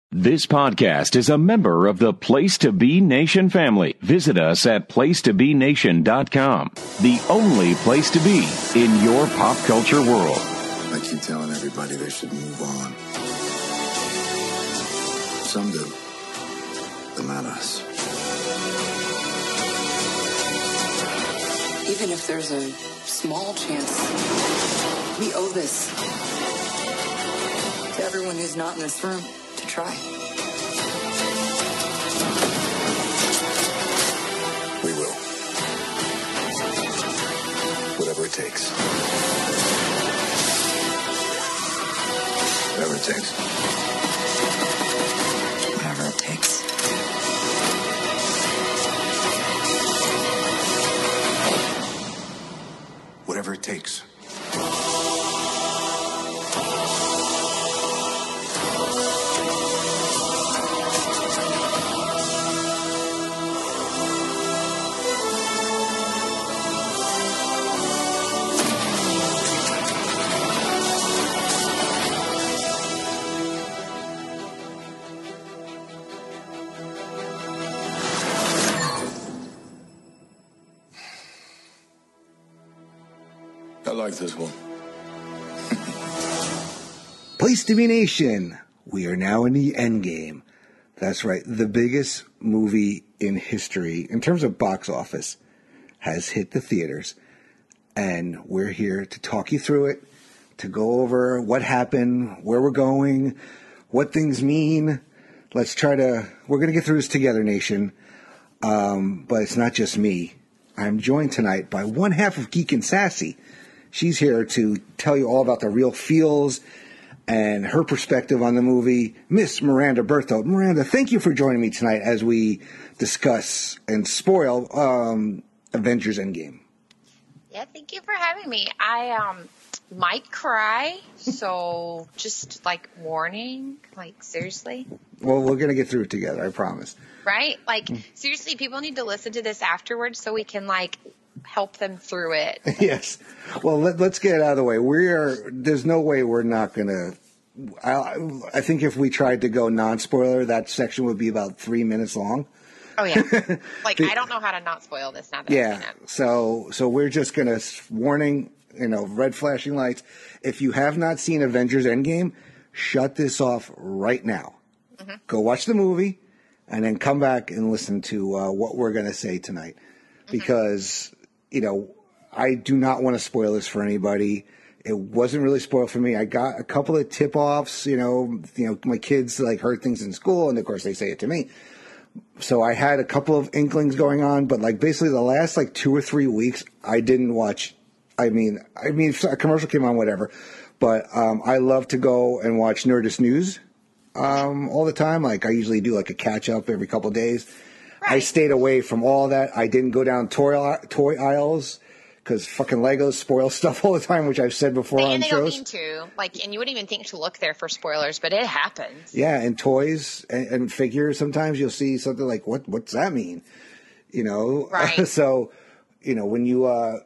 This podcast is a member of the Place to Be Nation family. Visit us at placetobenation.com, the only place to be in your pop culture world. I keep telling everybody they should move on. Some do, but not us. Even if there's a small chance, we owe this to everyone who's not in this room. Try. We will. Whatever it takes. Whatever it takes. Whatever it takes. Whatever it takes. I like this one. Place to Be Nation. We are now in the end game. That's right. The biggest movie in history, in terms of box office, has hit the theaters. And we're here to talk you through it, to go over what happened, where we're going, what things mean. We're going to get through this together, Nation. But it's not just me. I'm joined tonight by one half of Geek and Sassy. She's here to tell you all about the real feels and her perspective on the movie, Miss Miranda Bertho. Miranda, thank you for joining me tonight as we discuss and spoil Avengers Endgame. Yeah, thank you for having me. I might cry, so just warning, seriously. Well, we're going to get through it together, I promise. Right? Seriously, people need to listen to this afterwards so we can help them through it. Yes. Well, let's get it out of the way. There's no way we're not going to. I think if we tried to go non-spoiler, that section would be about 3 minutes long. Oh, yeah. I don't know how to not spoil this now that I've seen it. So we're just going to, warning, red flashing lights. If you have not seen Avengers Endgame, shut this off right now. Mm-hmm. Go watch the movie and then come back and listen to what we're going to say tonight. Mm-hmm. Because, I do not want to spoil this for anybody. It wasn't really spoiled for me. I got a couple of tip-offs, my kids heard things in school, and of course they say it to me. So I had a couple of inklings going on, but basically the last 2 or 3 weeks, I didn't watch. I mean, if a commercial came on, whatever. But I love to go and watch Nerdist News all the time. I usually do a catch-up every couple of days. Right. I stayed away from all that. I didn't go down toy aisles because fucking Legos spoil stuff all the time, which I've said before on shows. And they don't mean to. And you wouldn't even think to look there for spoilers, but it happens. Yeah, and toys and figures, sometimes you'll see something like, what's that mean? Right. So, when you,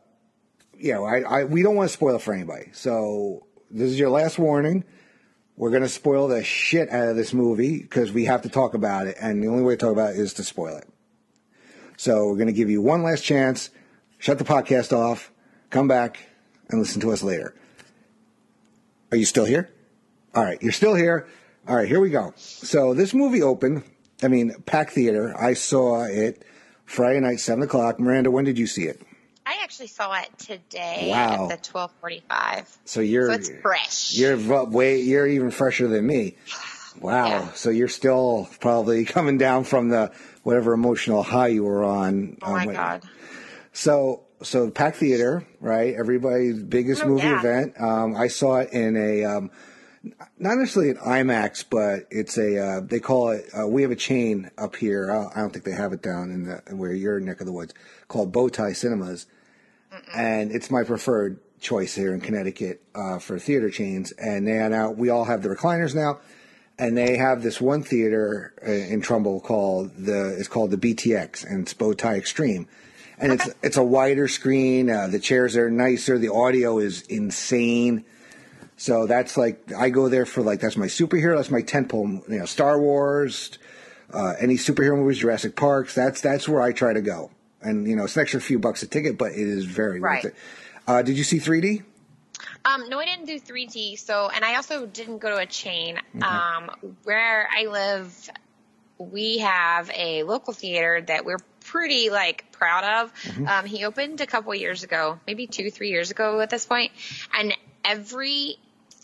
we don't want to spoil it for anybody. So this is your last warning. We're going to spoil the shit out of this movie because we have to talk about it, and the only way to talk about it is to spoil it. So we're going to give you one last chance. Shut the podcast off, come back, and listen to us later. Are you still here? All right, you're still here. All right, here we go. So this movie opened, packed theater. I saw it Friday night, 7 o'clock. Miranda, when did you see it? I actually saw it today Wow. at the 12:45. So it's fresh. You're even fresher than me. Wow. Yeah. So you're still probably coming down from the whatever emotional high you were on. Oh my God. So packed theater, right? Everybody's biggest movie event. I saw it in a not necessarily an IMAX, but it's they call it. We have a chain up here. I don't think they have it down in where your neck of the woods, called Bowtie Cinemas. And it's my preferred choice here in Connecticut for theater chains. And we all have the recliners now, and they have this one theater in Trumbull called the BTX, and it's Bowtie Extreme. And it's a wider screen. The chairs are nicer. The audio is insane. So that's like, I go there for like, that's my superhero, that's my tentpole, you know, Star Wars, any superhero movies, Jurassic Parks, that's where I try to go. And, you know, it's an extra few bucks a ticket, but it is very worth it. Did you see 3D? No, I didn't do 3D. So, and I also didn't go to a chain. Where I live, we have a local theater that we're pretty like proud of. He opened a couple years ago, maybe 2-3 years ago at this point, and every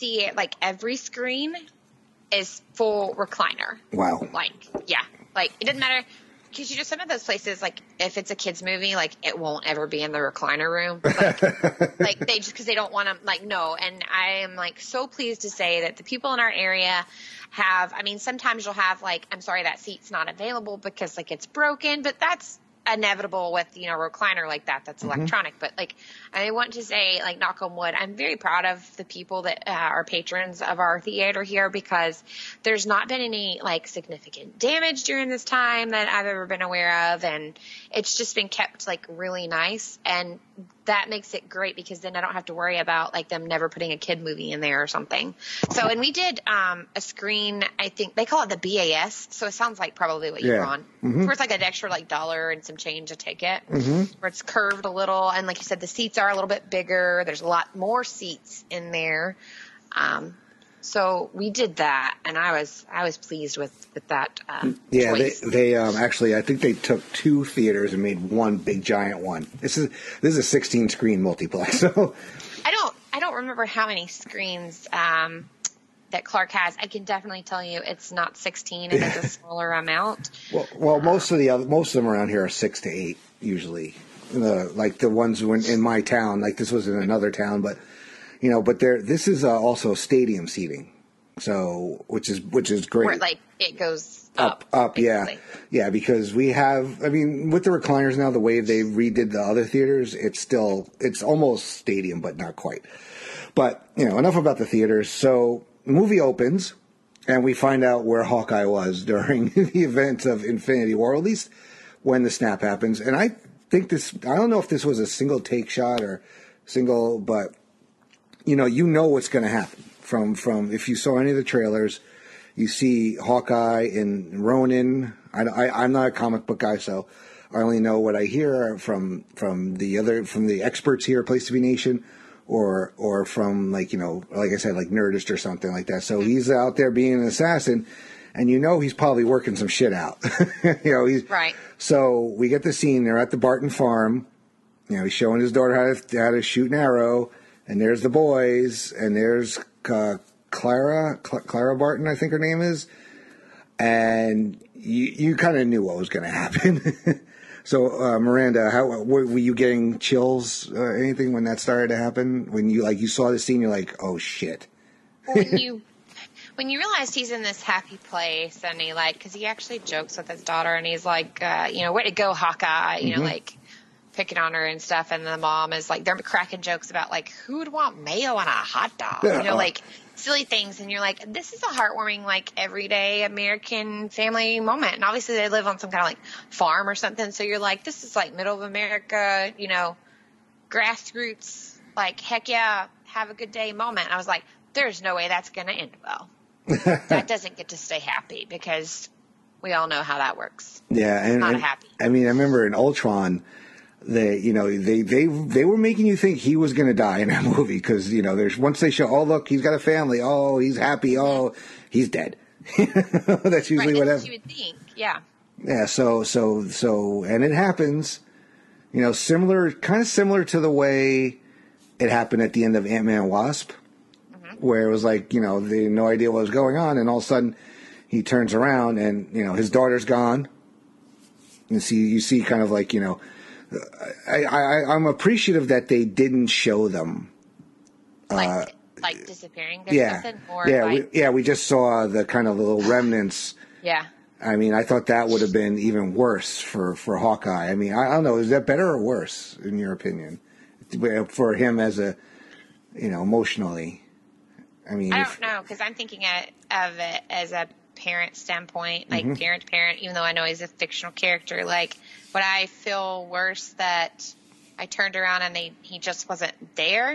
screen is full recliner. Wow. Like, yeah, like it doesn't matter. Because you know, some of those places, like if it's a kids movie, like it won't ever be in the recliner room. Like they just because they don't want to, like, no. And I am like so pleased to say that the people in our area have. I mean, sometimes you'll have like, I'm sorry, that seat's not available because like it's broken, but that's inevitable with, you know, a recliner like that that's electronic. But like I want to say, like, knock on wood, I'm very proud of the people that are patrons of our theater here, because there's not been any like significant damage during this time that I've ever been aware of, and it's just been kept like really nice, and that makes it great because then I don't have to worry about like them never putting a kid movie in there or something. So, and we did a screen, I think they call it the BAS, so it sounds like probably what you're on, where it's like an extra like $1 and some change a ticket, where it's curved a little, and like you said, the seats are a little bit bigger. There's a lot more seats in there. So we did that, and I was pleased with that. Yeah, choice. they actually, I think they took 2 theaters and made one big giant one. This is a 16 screen multiplex. So I don't remember how many screens that Clark has. I can definitely tell you it's not 16. It is a smaller amount. Well, most of them around here are 6 to 8 usually. Like the ones in my town, like this was in another town, but. You know, but this is also stadium seating, so which is great. Where like it goes up, basically. yeah, because we have. I mean, with the recliners now, the way they redid the other theaters, it's almost stadium, but not quite. But you know, enough about the theaters. So the movie opens, and we find out where Hawkeye was during the events of Infinity War, or at least when the snap happens. And I think I don't know if this was a single take shot or single, but. You know what's going to happen from if you saw any of the trailers. You see Hawkeye and Ronin. I'm not a comic book guy, so I only know what I hear from the experts here at Place to Be Nation, or from like I said, like Nerdist or something like that. So he's out there being an assassin, and he's probably working some shit out. He's right. So we get the scene. They're at the Barton farm. He's showing his daughter how to shoot an arrow. And there's the boys, and there's Clara Barton, I think her name is. And you kind of knew what was going to happen. So, Miranda, were you getting chills, anything when that started to happen? When you saw the scene, you're like, oh shit. When you realize he's in this happy place, and because he actually jokes with his daughter, and he's like, way to go, Hawkeye, like. Picking on her and stuff, and the mom is like, they're cracking jokes about like, who would want mayo on a hot dog, like silly things, and you're like, this is a heartwarming, like everyday American family moment, and obviously they live on some kind of like farm or something, so you're like, this is like middle of America, grassroots, like heck yeah, have a good day moment. And I was like, there's no way that's gonna end well. That doesn't get to stay happy, because we all know how that works. Yeah, and not happy. I mean, I remember in Ultron. They were making you think he was going to die in that movie, because there's once they show, oh look, he's got a family, oh he's happy, oh he's dead. That's usually what happens. You would think, yeah. Yeah, so and it happens, kind of similar to the way it happened at the end of Ant-Man and Wasp, where it was like they had no idea what was going on, and all of a sudden he turns around and his daughter's gone, and you see kind of like I'm appreciative that they didn't show them. Like disappearing. There's nothing more. Yeah, we just saw the kind of little remnants. Yeah. I mean, I thought that would have been even worse for Hawkeye. I mean, I don't know. Is that better or worse, in your opinion, for him as emotionally? I mean, I don't know, because I'm thinking of it as a parent standpoint, like parent to parent, even though I know he's a fictional character, like, would I feel worse that I turned around and he just wasn't there,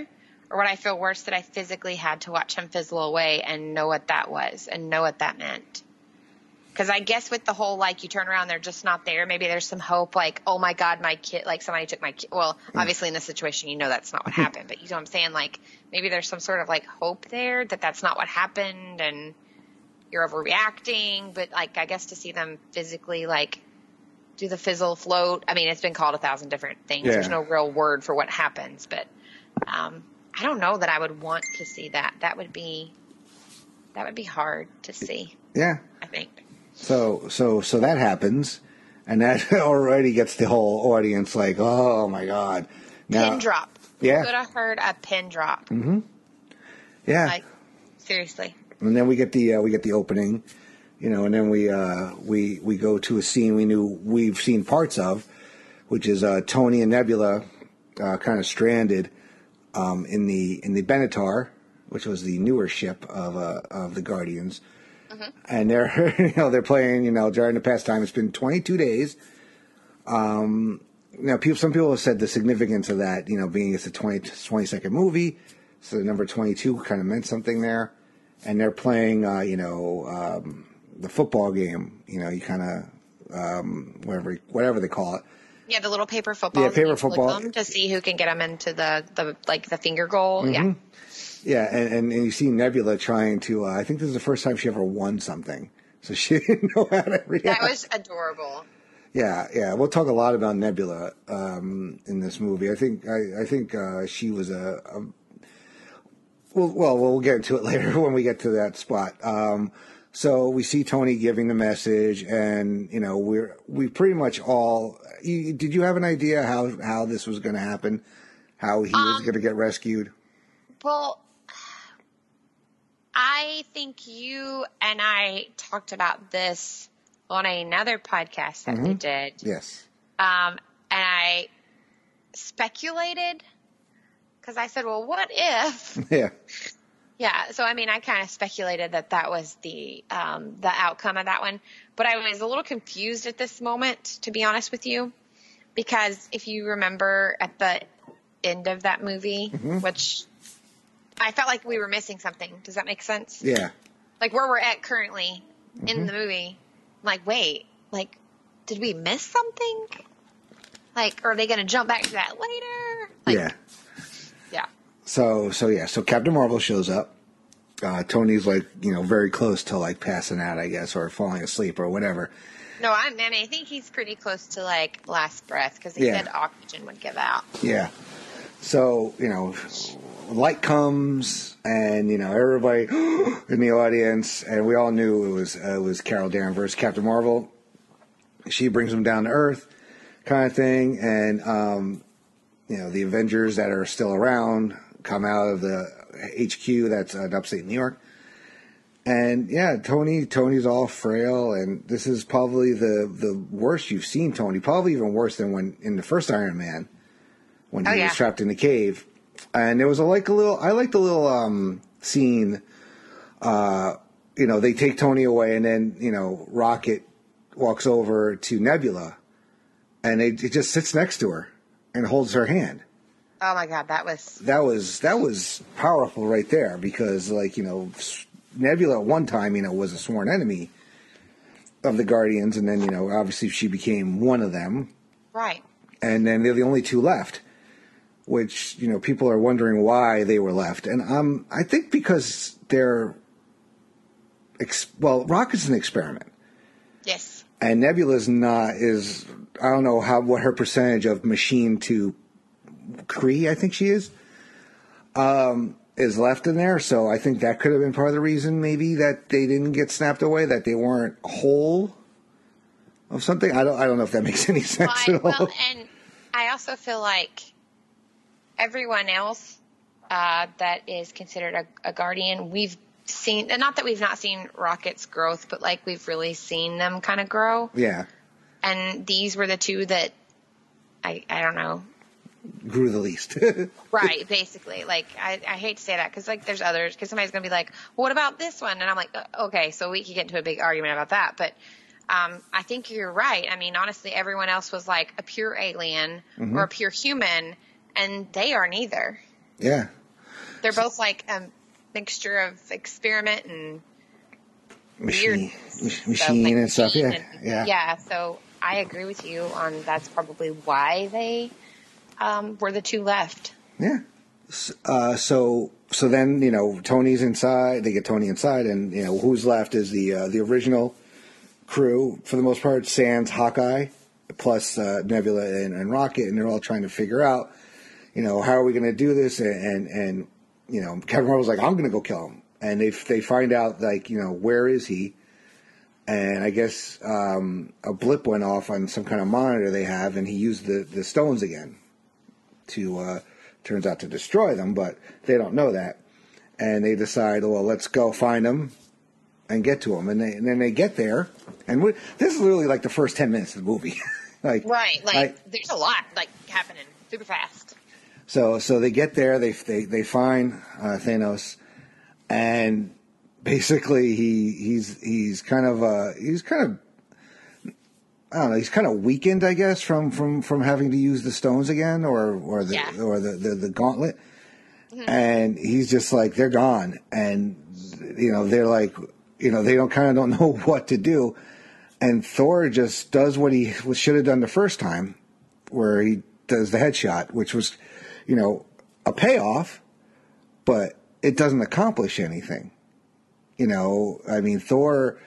Or would I feel worse that I physically had to watch him fizzle away and know what that was and know what that meant? Because I guess with the whole, like, you turn around, they're just not there. Maybe there's some hope, like, oh, my God, my kid, like, somebody took my kid. Well, obviously in this situation, you know that's not what happened. But you know what I'm saying? Like, maybe there's some sort of, like, hope there that that's not what happened and you're overreacting. But, like, I guess to see them physically, like, do the fizzle float. I mean, it's been called 1,000 different things. Yeah. There's no real word for what happens. But I don't know that I would want to see that. That would be hard to see. Yeah. I think. So that happens, and that already gets the whole audience like, oh my God. Now, Pin drop. Yeah. You could have heard a pin drop. Mm-hmm. Yeah. Like, seriously. And then we get the opening, you know, and then we go to a scene we've seen parts of, which is Tony and Nebula kind of stranded in the Benatar, which was the newer ship of the Guardians. Mm-hmm. And they're playing, you know, during the past time. It's been 22 days. Now, some people have said the significance of that, you know, being it's a 22nd movie, so the number 22 kind of meant something there. And they're playing, the football game, you know, you kind of, whatever they call it. Yeah, the little paper football. Yeah, paper football. To see who can get them into the finger goal. Mm-hmm. Yeah. Yeah, and you see Nebula trying to, I think this is the first time she ever won something. So she didn't know how to react. That was adorable. Yeah. We'll talk a lot about Nebula in this movie. I think she was we'll get into it later when we get to that spot. So we see Tony giving the message, and you know we pretty much all. Did you have an idea how this was going to happen? How he was going to get rescued? Well, I think you and I talked about this on another podcast that we did. Yes. And I speculated because I said, well, what if? Yeah. Yeah. So, I mean, I kind of speculated that was the outcome of that one. But I was a little confused at this moment, to be honest with you, because if you remember at the end of that movie, which I felt like we were missing something. Does that make sense? Yeah. Like where we're at currently in the movie. I'm like, wait, like, did we miss something? Like, are they going to jump back to that later? Like, yeah. Yeah. So Captain Marvel shows up. Tony's like, you know, very close to like passing out, I guess, or falling asleep or whatever. No, I think he's pretty close to like last breath because he said oxygen would give out. Yeah. So, you know, light comes and, you know, everybody in the audience, and we all knew it was Carol Danvers, Captain Marvel. She brings him down to Earth kind of thing. And, you know, the Avengers that are still around come out of the HQ that's in upstate New York. And yeah, Tony's all frail, and this is probably the worst you've seen Tony. Probably even worse than when in the first Iron Man, when he was trapped in the cave. And there was I liked a little scene. You know, they take Tony away, and then you know Rocket walks over to Nebula, and it just sits next to her and holds her hand. Oh my God, that was powerful right there, because like, you know, Nebula at one time, you know, was a sworn enemy of the Guardians, and then, you know, obviously she became one of them. Right. And then they're the only two left, which, you know, people are wondering why they were left. And I think because Rocket's an experiment. Yes. And Nebula's I don't know what her percentage of machine to Kree, I think she is left in there. So I think that could have been part of the reason maybe that they didn't get snapped away, that they weren't whole of something. I don't know if that makes any sense at all. Well, and I also feel like everyone else that is considered a Guardian, we've seen, and not that we've not seen Rocket's growth, but like we've really seen them kind of grow. Yeah. And these were the two that I don't know, grew the least. Right, basically. Like, I hate to say that because, like, there's others, because somebody's going to be like, well, what about this one? And I'm like, okay, so we could get into a big argument about that. But I think you're right. I mean, honestly, everyone else was like a pure alien or a pure human, and they are neither. Yeah. They're both like a mixture of experiment and machine stuff, like and stuff. machine Yeah. Yeah. So I agree with you on that's probably why they were the two left. Yeah. So then, you know, Tony's inside. They get Tony inside, and you know who's left is the original crew for the most part. Sans, Hawkeye, plus Nebula and Rocket, and they're all trying to figure out, you know, how are we going to do this? And you know, Kevin Marvel's like, I'm going to go kill him, and they find out, like, you know, where is he? And I guess a blip went off on some kind of monitor they have, and he used the stones again to turns out to destroy them, but they don't know that. And they decide, well, let's go find him and get to him. And then they get there, and this is literally like the first 10 minutes of the movie. Like there's a lot like happening super fast. So they get there, they find Thanos, and basically he's kind of I don't know. He's kind of weakened, I guess, from having to use the stones again, or the gauntlet. Mm-hmm. And he's just like, they're gone, and you know, they're like, you know, they don't know what to do, and Thor just does what he should have done the first time, where he does the headshot, which was, you know, a payoff, but it doesn't accomplish anything. You know, I mean, Thor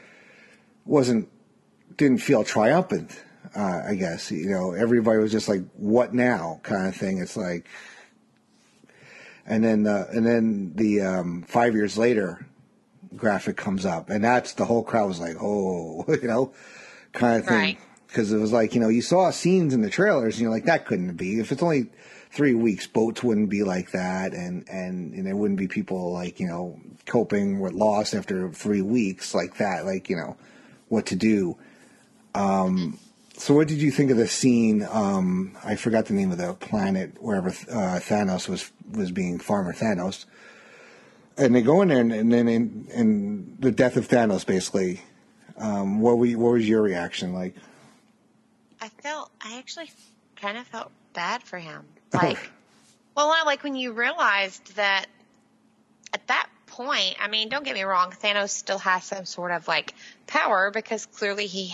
didn't feel triumphant, I guess. You know, everybody was just like, what now kind of thing. It's like, and then the 5 years later graphic comes up, and that's, the whole crowd was like, oh, you know, kind of thing. Right. Because it was like, you know, you saw scenes in the trailers, and you're like, that couldn't be. If it's only 3 weeks, boats wouldn't be like that, and there wouldn't be people, like, you know, coping with loss after 3 weeks like that, like, you know, what to do. So what did you think of the scene? I forgot the name of the planet wherever Thanos was being Farmer Thanos, and they go in there, and then in the death of Thanos, basically. What was your reaction like? I actually kind of felt bad for him. Like, well, like when you realized that at that point, I mean, don't get me wrong, Thanos still has some sort of like power, because clearly he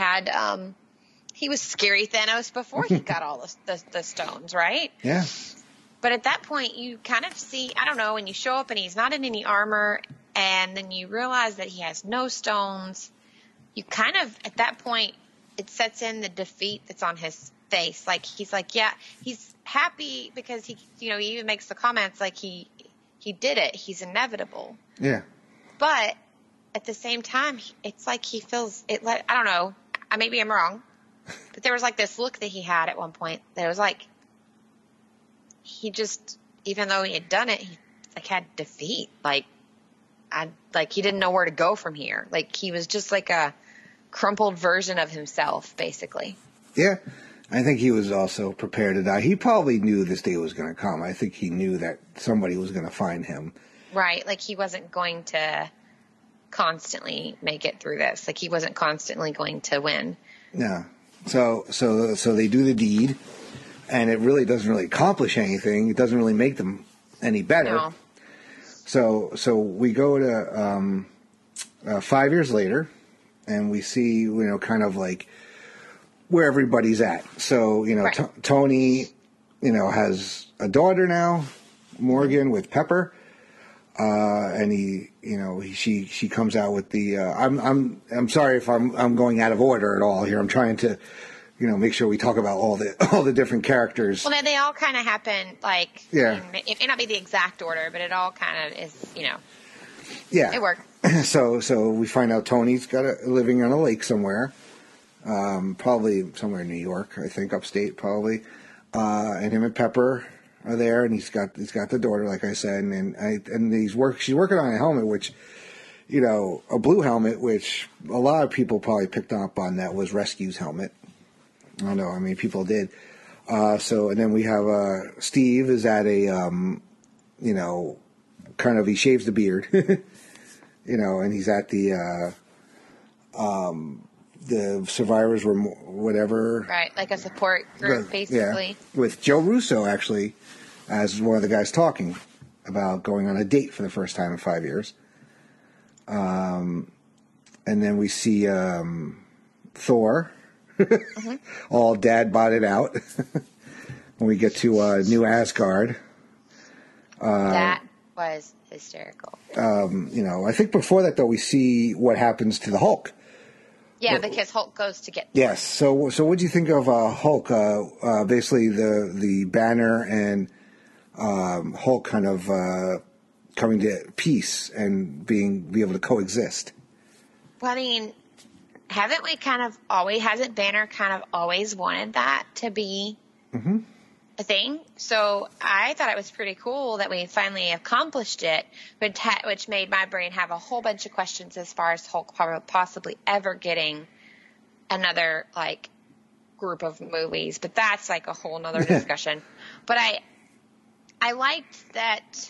was scary Thanos before he got all the stones, right? Yeah. But at that point, you kind of see, I don't know, when you show up and he's not in any armor, and then you realize that he has no stones, you kind of, at that point, it sets in the defeat that's on his face. Like, he's like, yeah, he's happy because he, you know, he even makes the comments like he did it. He's inevitable. Yeah. But at the same time, it's like he feels it. Like, I don't know. Maybe I'm wrong, but there was like this look that he had at one point that was like, he just, even though he had done it, he like had defeat. Like, he didn't know where to go from here. Like, he was just like a crumpled version of himself, basically. Yeah. I think he was also prepared to die. He probably knew this day was going to come. I think he knew that somebody was going to find him. Right. Like, he wasn't going to constantly make it through this. Like, he wasn't constantly going to win. Yeah. So they do the deed, and it really doesn't really accomplish anything. It doesn't really make them any better. No. So we go to 5 years later, and we see, you know, kind of like where everybody's at. So, you know, right. Tony, you know, has a daughter now, Morgan, with Pepper, and he, you know, she comes out with the. I'm sorry if I'm going out of order at all here. I'm trying to, you know, make sure we talk about all the different characters. Well, they all kind of happen, like, yeah. It may not be the exact order, but it all kind of is, you know. Yeah. It works. So we find out Tony's living on a lake somewhere. Probably somewhere in New York, I think, upstate, probably. And him and Pepper are there, and he's got the daughter, like I said, and she's working on a helmet, which, you know, a blue helmet, which a lot of people probably picked up on. That was Rescue's helmet. I don't know, I mean, people did. And then we have Steve is at a, you know, kind of, he shaves the beard, you know, and he's at the survivors were whatever. Right, like a support group, basically. Yeah, with Joe Russo, actually, as one of the guys talking. about going on a date for the first time in 5 years. And then we see Thor, all dad-botted out. When we get to New Asgard. That was hysterical. I think before that, though, we see what happens to the Hulk. Yeah, because Hulk goes to get... Yes. So what do you think of Hulk? Basically, the Banner and Hulk kind of coming to peace and be able to coexist. Well, I mean, hasn't Banner kind of always wanted that to be a thing? So I thought it was pretty cool that we finally accomplished it, which made my brain have a whole bunch of questions as far as Hulk possibly ever getting another, like, group of movies. But that's, like, a whole nother discussion. But I liked that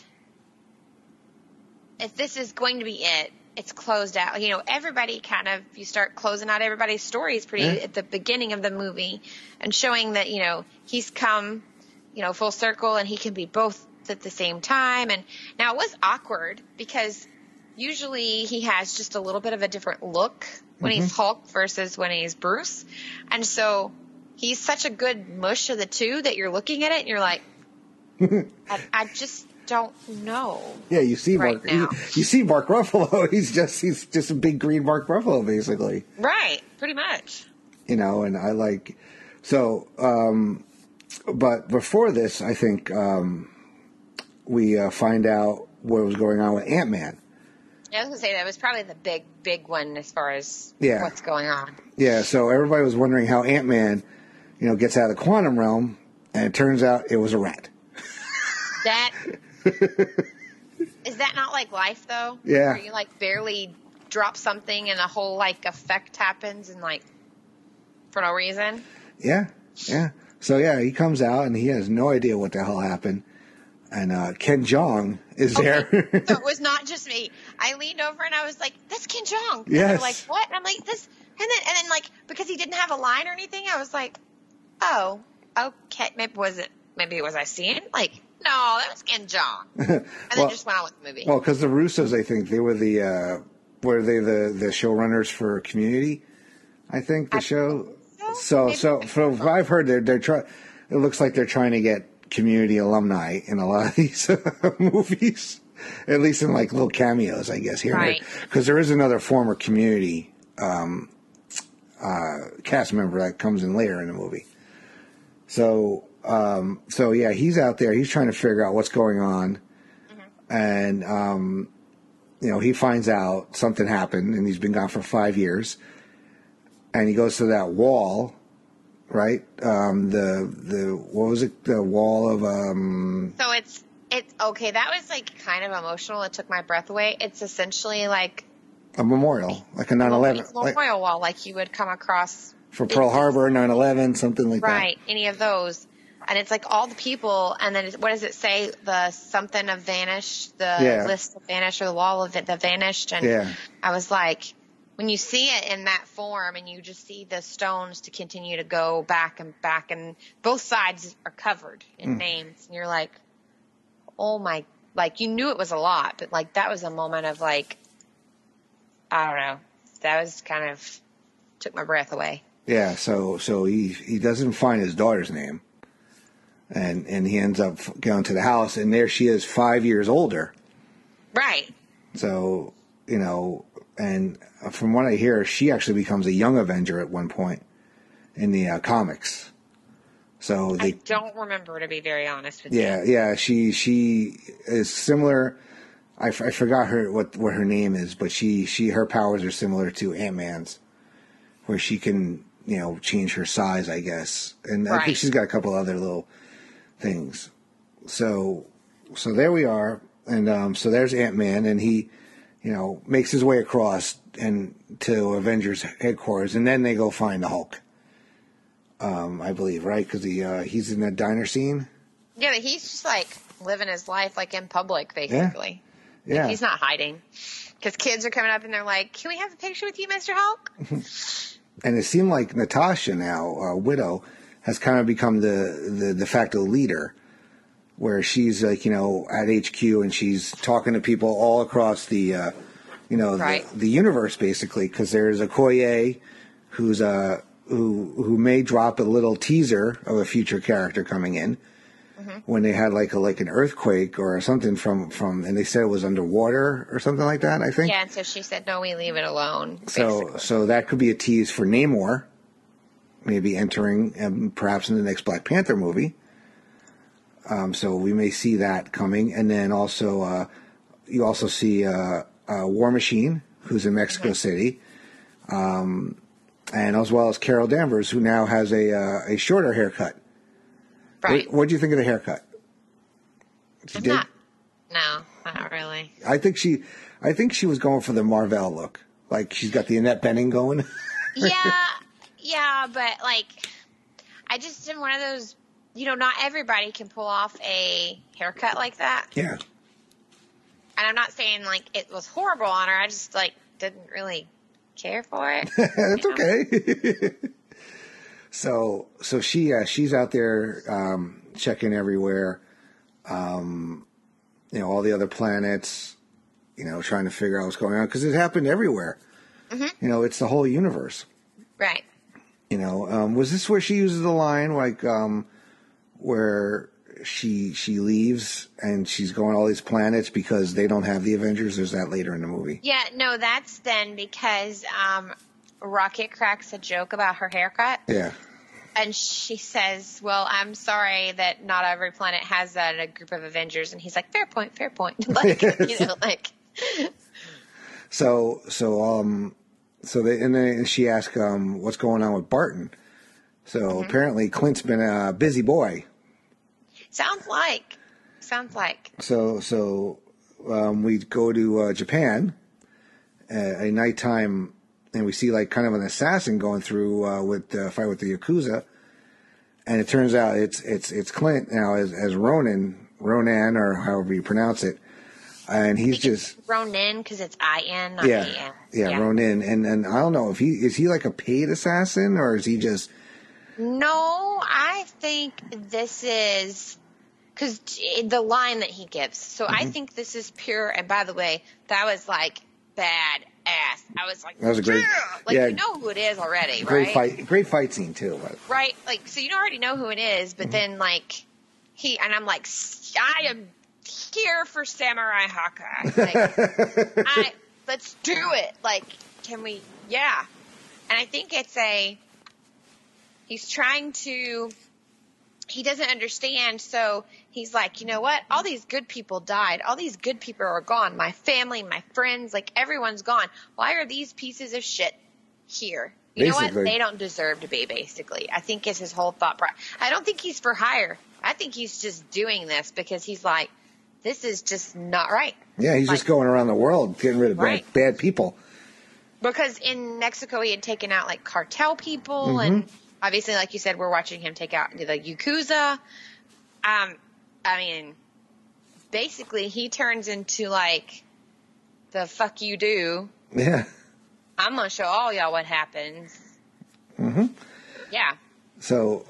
if this is going to be it, it's closed out. You know, everybody kind of, you start closing out everybody's stories at the beginning of the movie and showing that, you know, he's come, you know, full circle and he can be both at the same time. And now it was awkward because usually he has just a little bit of a different look when he's Hulk versus when he's Bruce. And so he's such a good mush of the two that you're looking at it and you're like, I just don't know. Yeah, you see right Mark. Now. You see Mark Ruffalo. He's just a big green Mark Ruffalo, basically. Right, pretty much. You know, and I like so. But before this, I think we find out what was going on with Ant-Man. I was going to say that was probably the big one as far as what's going on. Yeah, so everybody was wondering how Ant-Man, you know, gets out of the quantum realm, and it turns out it was a rat. That is that not like life though? Yeah. Where you like barely drop something and a whole like effect happens and like for no reason. Yeah. So yeah, he comes out and he has no idea what the hell happened. And Ken Jeong is there. So it was not just me. I leaned over and I was like, "That's Ken Jeong." Yes. And they're like, "What?" And I'm like, "This." And then like because he didn't have a line or anything, I was like, "Oh, okay." Maybe was I seeing? Like, no, that was Ken Jeong. And then just went on with the movie. Well, because the Russos, I think they were the showrunners for Community. I think the show. So from what I've heard, they're trying. It looks like they're trying to get Community alumni in a lot of these movies, at least in like little cameos, I guess here. Right. Because there is another former Community cast member that comes in later in the movie. So yeah, he's out there. He's trying to figure out what's going on, and you know, he finds out something happened, and he's been gone for 5 years. And he goes to that wall, right? The what was it? The wall of So it's okay. That was like kind of emotional. It took my breath away. It's essentially like a memorial, like a 9/11 memorial wall, like you would come across for Pearl Harbor, 9/11, something like that. Right, any of those. And it's like all the people, and then what does it say? The something of vanished, the list of vanished, or the wall of it, the vanished. And I was like, when you see it in that form, and you just see the stones to continue to go back, and both sides are covered in names, and you're like, oh my, like you knew it was a lot, but like that was a moment of like, I don't know, that was kind of took my breath away. Yeah, so he doesn't find his daughter's name. And he ends up going to the house, and there she is, 5 years older. Right. So, you know, and from what I hear, she actually becomes a young Avenger at one point in the comics. So I don't remember, to be very honest with you. Yeah, she is similar. I forgot what her name is, but her powers are similar to Ant-Man's, where she can, you know, change her size, I guess. And I think she's got a couple other little things. So there we are, and so there's Ant-Man, and he, you know, makes his way across and to Avengers headquarters, and then they go find the Hulk. I believe, right? Because he's in that diner scene. Yeah, but he's just like living his life like in public, basically. Yeah. Like, he's not hiding because kids are coming up and they're like, "Can we have a picture with you, Mr. Hulk?" And it seemed like Natasha now, Widow, has kind of become the de facto leader where she's like, at HQ and she's talking to people all across the, the universe basically, because there's Okoye who's who may drop a little teaser of a future character coming in when they had like an earthquake or something from and they said it was underwater or something like that, I think. Yeah, and so she said, no, we leave it alone. So that could be a tease for Namor, maybe entering perhaps in the next Black Panther movie. So we may see that coming. And then also, you also see War Machine, who's in Mexico City. And as well as Carol Danvers, who now has a shorter haircut. Right. What do you think of the haircut? No, not really. I think she was going for the Marvel look. Like she's got the Annette Bening going. Yeah, but like, I just am one of those, not everybody can pull off a haircut like that. Yeah. And I'm not saying like it was horrible on her. I just like didn't really care for it. It's okay. So she's out there checking everywhere. All the other planets. Trying to figure out what's going on because it happened everywhere. Mm-hmm. It's the whole universe. Right. Was this where she uses the line like where she leaves and she's going all these planets because they don't have the Avengers? Or is that later in the movie? Yeah, no, that's then because Rocket cracks a joke about her haircut. Yeah. And she says, well, I'm sorry that not every planet has that in a group of Avengers. And he's like, fair point. Like, like. So then she asks, what's going on with Barton? So apparently Clint's been a busy boy. Sounds like. So we go to Japan, a nighttime, and we see like kind of an assassin going through with the fight with the Yakuza, and it turns out it's Clint now as Ronan or however you pronounce it, and he's just Ronin because it's I-N, not yeah, A-N. Yeah, Ronin, and I don't know if is he like a paid assassin or is he just? No, I think this is because the line that he gives. So I think this is pure. And by the way, that was like bad ass. I was like, that was a great, you know who it is already, great right? Great fight scene too, but. Right, like so you already know who it is, but then like I'm like, I am here for Samurai Hawkeye. Like, let's do it. Like, can we? Yeah, and I think it's he's trying to. He doesn't understand, so he's like, you know what? All these good people died. All these good people are gone. My family, my friends, like everyone's gone. Why are these pieces of shit here? You know what? They don't deserve to be, basically. I think it's his whole thought process. I don't think he's for hire. I think he's just doing this because he's like, this is just not right. Yeah, he's just going around the world getting rid of bad people. Because in Mexico, he had taken out like cartel people and obviously, like you said, we're watching him take out the Yakuza. I mean, basically, he turns into like the fuck you do. Yeah. I'm going to show all y'all what happens. Mm-hmm. Yeah. So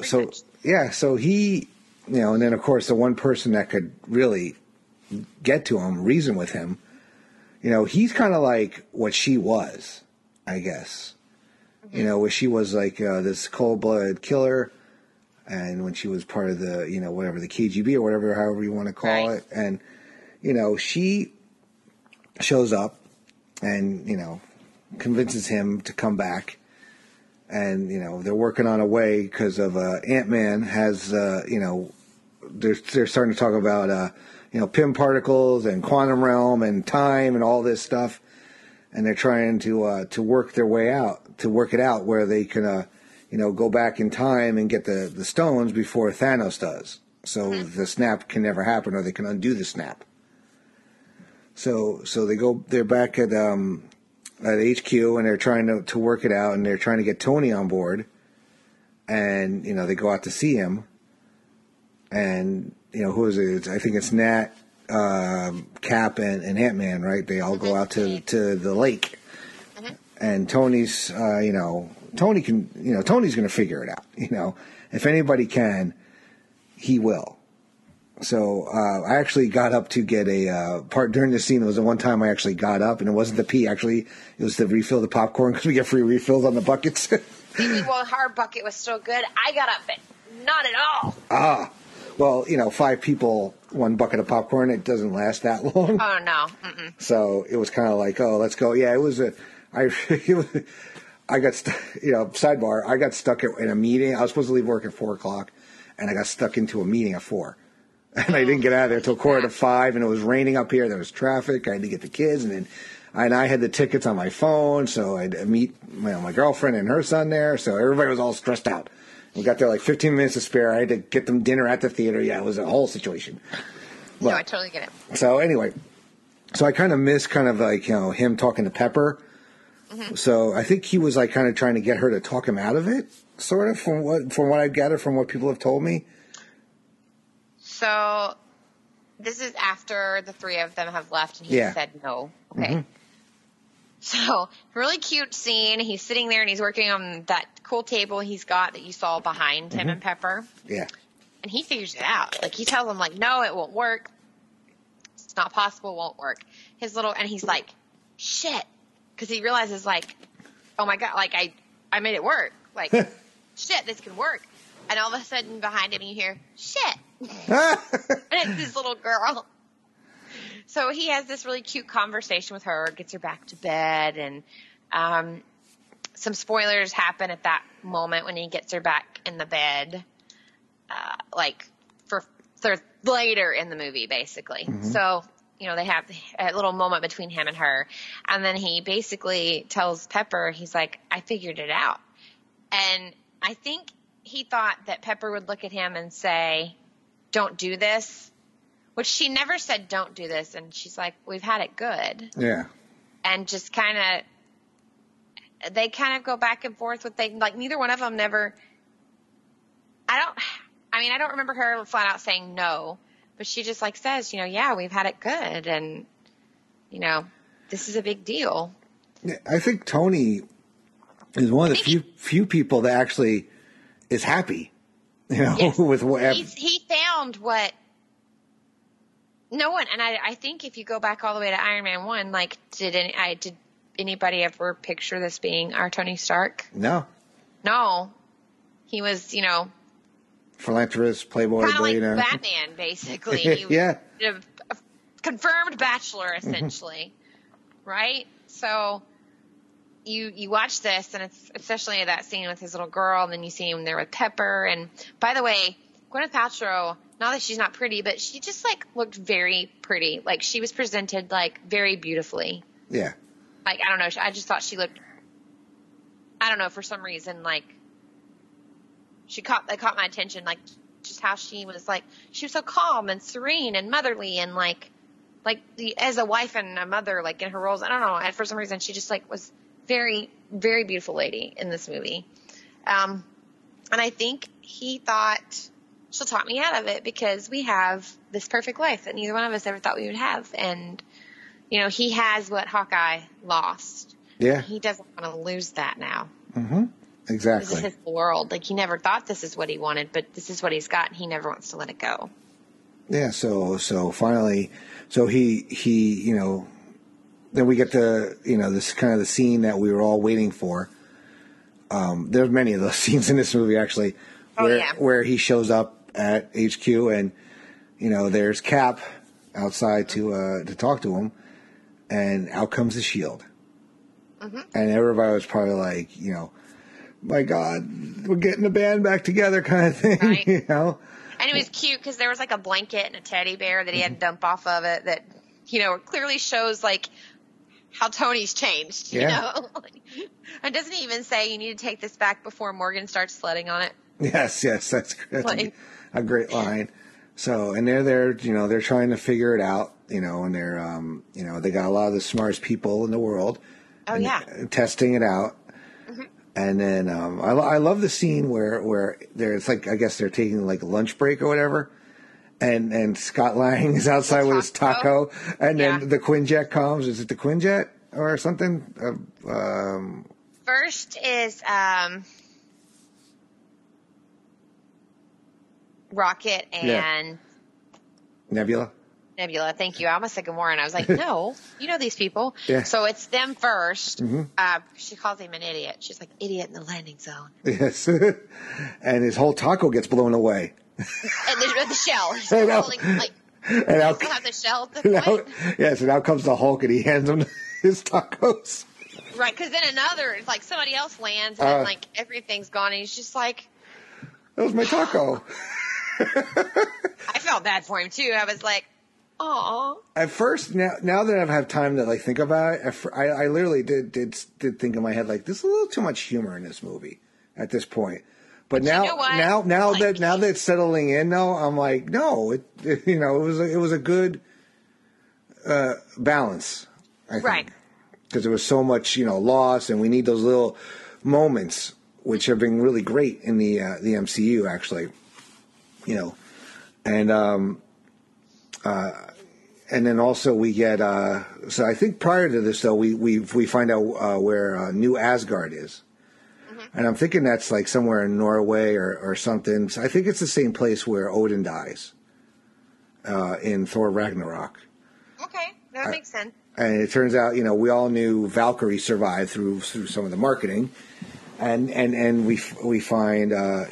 he, and then of course the one person that could really get to him, reason with him, he's kind of like what she was, I guess. Where she was like this cold-blooded killer, and when she was part of the, whatever, the KGB or whatever, however you want to call it. And, she shows up and, convinces him to come back. And, they're working on a way because of Ant-Man has, they're starting to talk about, Pym particles and quantum realm and time and all this stuff. And they're trying to work their way out, to work it out where they can, go back in time and get the stones before Thanos does. So the snap can never happen, or they can undo the snap. So they're back at HQ and they're trying to work it out, and they're trying to get Tony on board. And, they go out to see him. And, who is it? I think it's Nat, Cap and Ant-Man, right? They all go out to the lake, and Tony's, Tony's going to figure it out. If anybody can, he will. So I actually got up to get a part during the scene. It was the one time I actually got up, and it wasn't the pee. Actually, it was to refill the popcorn because we get free refills on the buckets. Well, our bucket was still good. I got up, but not at all. Well, 5 people, 1 bucket of popcorn. It doesn't last that long. Oh no. Mm-mm. So it was kind of like, oh, let's go. Yeah, it was I got sidebar. I got stuck in a meeting. I was supposed to leave work at 4:00, and I got stuck into a meeting at 4. And I didn't get out of there until 4:45, and it was raining up here. There was traffic. I had to get the kids, and I had the tickets on my phone, so I'd meet my girlfriend and her son there. So everybody was all stressed out. We got there like 15 minutes to spare. I had to get them dinner at the theater. Yeah, it was a whole situation. No, I totally get it. So anyway, I kind of miss him talking to Pepper. Mm-hmm. So I think he was like kind of trying to get her to talk him out of it, sort of from what I've gathered from what people have told me. So this is after the 3 of them have left, and he said no. Okay. Mm-hmm. So really cute scene. He's sitting there and he's working on that cool table he's got that you saw behind him and Pepper. Yeah. And he figures it out. Like, he tells him, like, no, it won't work. It's not possible. It won't work. And he's like, shit. Because he realizes, like, oh my God, like, I made it work. Like, shit, this can work. And all of a sudden behind him you hear, shit. And it's this little girl. So he has this really cute conversation with her, gets her back to bed, and some spoilers happen at that moment when he gets her back in the bed, for later in the movie, basically. Mm-hmm. So, they have a little moment between him and her, and then he basically tells Pepper, he's like, I figured it out. And I think he thought that Pepper would look at him and say, don't do this. Which she never said, don't do this. And she's like, we've had it good. Yeah. And just they kind of go back and forth with neither one of them never, I don't remember her flat out saying no, but she just says, yeah, we've had it good. And, this is a big deal. Yeah, I think Tony is one of the few people that actually is happy, yes. with what he found what, no one, and I think if you go back all the way to Iron Man 1, did anybody ever picture this being our Tony Stark? No. He was, philanthropist, playboy, kind of like billionaire. Batman, basically. Yeah. A confirmed bachelor, essentially. Right? So you watch this, and it's especially that scene with his little girl, and then you see him there with Pepper. And by the way, Gwyneth Paltrow, not that she's not pretty, but she just looked very pretty. She was presented very beautifully. Yeah. I don't know. I just thought she looked, I don't know, for some reason, that caught my attention, just how she was she was so calm and serene and motherly and as a wife and a mother, in her roles. I don't know. And for some reason, she just was very, very beautiful lady in this movie. And I think he thought, she'll talk me out of it because we have this perfect life that neither one of us ever thought we would have. And, he has what Hawkeye lost. Yeah. He doesn't want to lose that now. Mm-hmm. Exactly. This is his world. He never thought this is what he wanted, but this is what he's got, and he never wants to let it go. Yeah. So finally, he then we get to, this kind of the scene that we were all waiting for. There's many of those scenes in this movie, actually, where he shows up at HQ and, there's Cap outside to talk to him, and out comes the Shield. Mm-hmm. And everybody was probably my God, we're getting the band back together kind of thing, right. And it was cute because there was a blanket and a teddy bear that he had to dump off of it that, clearly shows how Tony's changed, you know? And doesn't he even say you need to take this back before Morgan starts sledding on it? Yes, that's a great line. So, and they're there, they're trying to figure it out, and they're, they got a lot of the smartest people in the world. Oh, yeah. Testing it out. Mm-hmm. And then I love the scene where there's I guess they're taking a lunch break or whatever. And Scott Lang is outside with his taco, and then the Quinjet comes. Is it the Quinjet or something? First is Rocket and Nebula. Nebula, thank you. I almost said Gamora, and I was like, no, you know these people. Yeah. So it's them first. Mm-hmm. She calls him an idiot. She's like, idiot in the landing zone. Yes. And his whole taco gets blown away. And the shell. He's I know. holding, like, And out, still have the shell at the now, point. yes, and out comes the Hulk, and he hands him his tacos. Right, because then another, it's like somebody else lands, and then, like, everything's gone, and he's just like... That was my taco. I felt bad for him, too. I was like, aw. At first, now that I've had time to like think about it, I literally did think in my head like, there's a little too much humor in this movie at this point. But now, you know what? now that it's settling in, though, I'm like, no, it was a good balance, I think. Right. Because there was so much, loss, and we need those little moments, which have been really great in the MCU, actually. And then also we get. So I think prior to this, though, we find out where New Asgard is, and I'm thinking that's like somewhere in Norway or something. So I think it's the same place where Odin dies in Thor Ragnarok. Okay, that makes sense. And it turns out, we all knew Valkyrie survived through some of the marketing, and we find,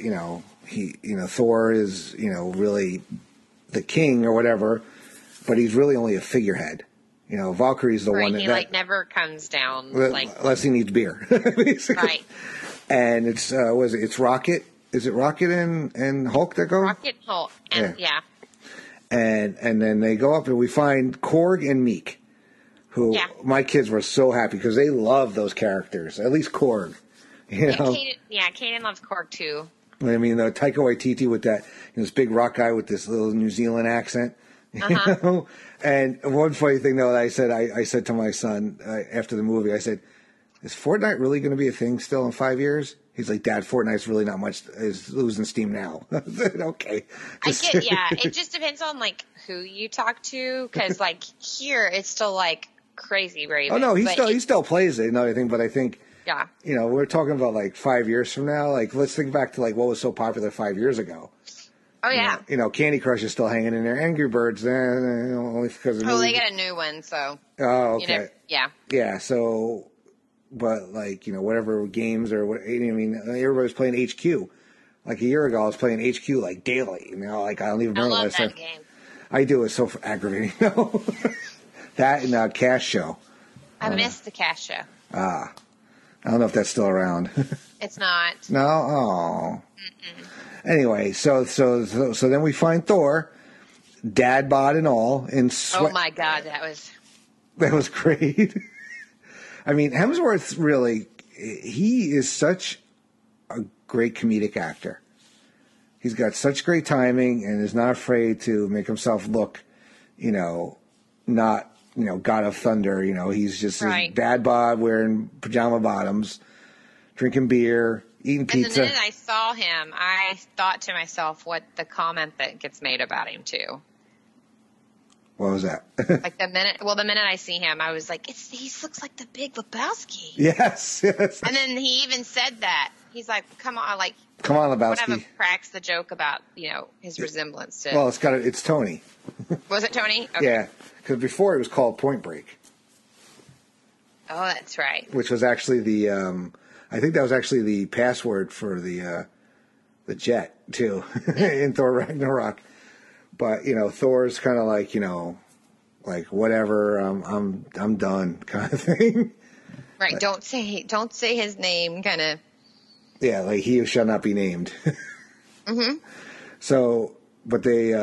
Thor is, really the king or whatever, but he's really only a figurehead. Valkyrie's the one that never comes down, unless he needs beer, basically. Right. And it's it's Rocket. Is it Rocket and Hulk that go? Rocket, Hulk, and yeah. And then they go up and we find Korg and Meek, who my kids were so happy because they love those characters. At least Korg, Kaden loves Korg too. I mean, Taika Waititi with that this big rock guy with this little New Zealand accent. And one funny thing though, that I said to my son after the movie, I said, "Is Fortnite really going to be a thing still in 5 years?" He's like, "Dad, Fortnite's really not much. Is losing steam now." I said, okay. I get, yeah. It just depends on like who you talk to, because like here it's still like crazy Raven. Oh no, he still plays it and everything, but I think. Yeah. We're talking about like 5 years from now. Like, let's think back to like what was so popular 5 years ago. Oh yeah. Candy Crush is still hanging in there. Angry Birds, only because of they got a new one, so. Oh, okay. Yeah. Yeah. So, but like whatever games or what everybody's playing HQ. Like a year ago, I was playing HQ like daily. Like I don't even remember. I love that game. I do. It's so aggravating. That and Cash Show. I missed the Cash Show. I don't know if that's still around. It's not. No? Oh. Mm-mm. Anyway, so then we find Thor, dad bod and all, in sweat. Oh my God, that was great. I mean, Hemsworth really, he is such a great comedic actor. He's got such great timing and is not afraid to make himself look, not God of Thunder, he's just his dad bod wearing pajama bottoms, drinking beer, eating pizza. And the minute I saw him, I thought to myself what the comment that gets made about him too. What was that? Like the minute I see him, I was like, he looks like the Big Lebowski. Yes. And then he even said that. He's like, come on, Lebowski. One of them cracks the joke about, his resemblance to. Well, it's Tony. Was it Tony? Okay. Yeah, because before it was called Point Break. Oh, that's right. Which was actually I think that was actually the password for the jet too in Thor Ragnarok. But Thor's kind of like like whatever, I'm done kind of thing. Right. Don't say his name, kind of. Yeah, like he who shall not be named. Mm-hmm. So, but they,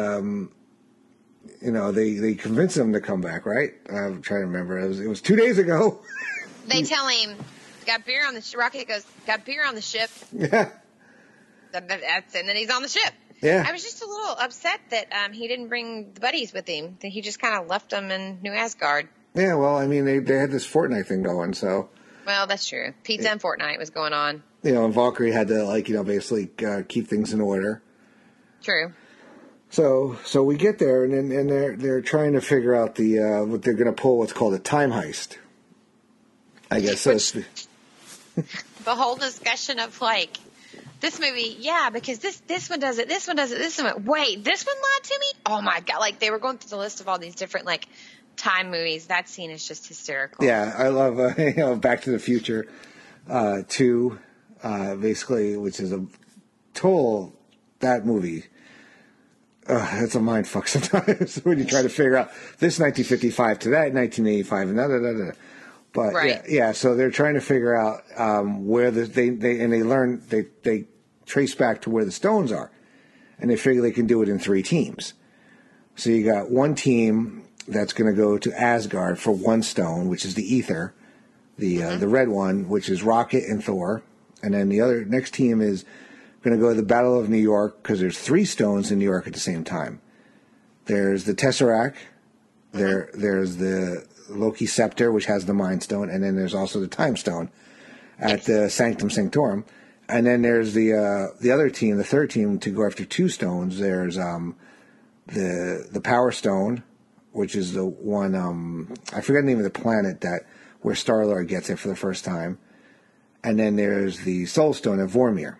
they convinced him to come back, right? I'm trying to remember. It was 2 days ago. They tell him, got beer on the ship. Rocket goes, got beer on the ship. Yeah. And then he's on the ship. Yeah. I was just a little upset that he didn't bring the buddies with him. That he just kind of left them in New Asgard. Yeah, well, I mean, they had this Fortnite thing going, so. Well, that's true. Pizza and Fortnite was going on. And Valkyrie had to, basically keep things in order. True. So we get there, and they're trying to figure out what they're going to pull, what's called a time heist. I guess so. The whole discussion of this movie, yeah, because this one does it, this one does it, this one. Wait, this one lied to me? Oh my god! Like they were going through the list of all these different like time movies. That scene is just hysterical. Yeah, I love Back to the Future 2, basically, which is a total that movie. It's a mind fuck sometimes when you try to figure out this 1955 to that 1985 and da. But right. yeah. So they're trying to figure out where they trace back to where the stones are, and they figure they can do it in 3 teams. So you got one team that's going to go to Asgard for one stone, which is the ether, the red one, which is Rocket and Thor, and then the other next team is going to go to the Battle of New York because there's 3 stones in New York at the same time. There's the Tesseract, there's the Loki Scepter, which has the Mind Stone, and then there's also the Time Stone at the Sanctum Sanctorum. And then there's the other team, the third team, to go after 2 stones. There's the Power Stone, which is the one I forget the name of the planet where Star-Lord gets it for the first time. And then there's the Soul Stone of Vormir.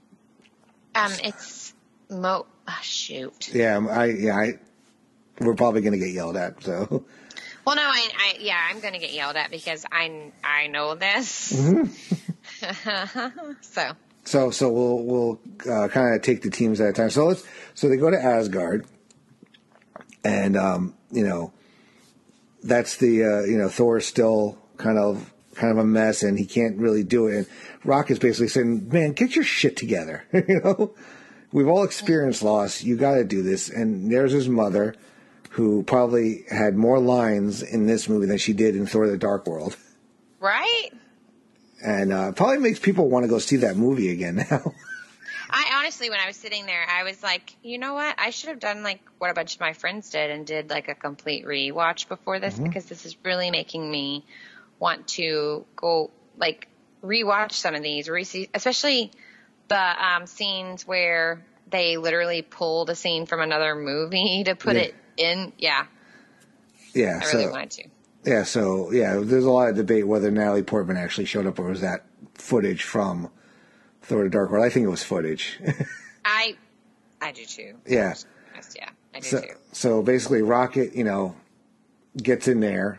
It's shoot. Yeah, we're probably going to get yelled at. So, well, no, I'm going to get yelled at because I know this. So we'll kind of take the teams at a time. So they go to Asgard, and that's the Thor's still kind of a mess, and he can't really do it. And Rocket's basically saying, "Man, get your shit together." We've all experienced loss. You got to do this. And there's his mother, who probably had more lines in this movie than she did in Thor: The Dark World. Right. And probably makes people want to go see that movie again now. I honestly, when I was sitting there, I was like, you know what? I should have done like what a bunch of my friends did and did like a complete rewatch before this, because this is really making me want to go like rewatch some of these, especially the scenes where they literally pulled a scene from another movie to put it in. Yeah. Yeah. I really wanted to. Yeah. So there's a lot of debate whether Natalie Portman actually showed up or was that footage from Thor: The Dark World. I think it was footage. I do too. Yeah. Yeah, I do too. So basically Rocket, gets in there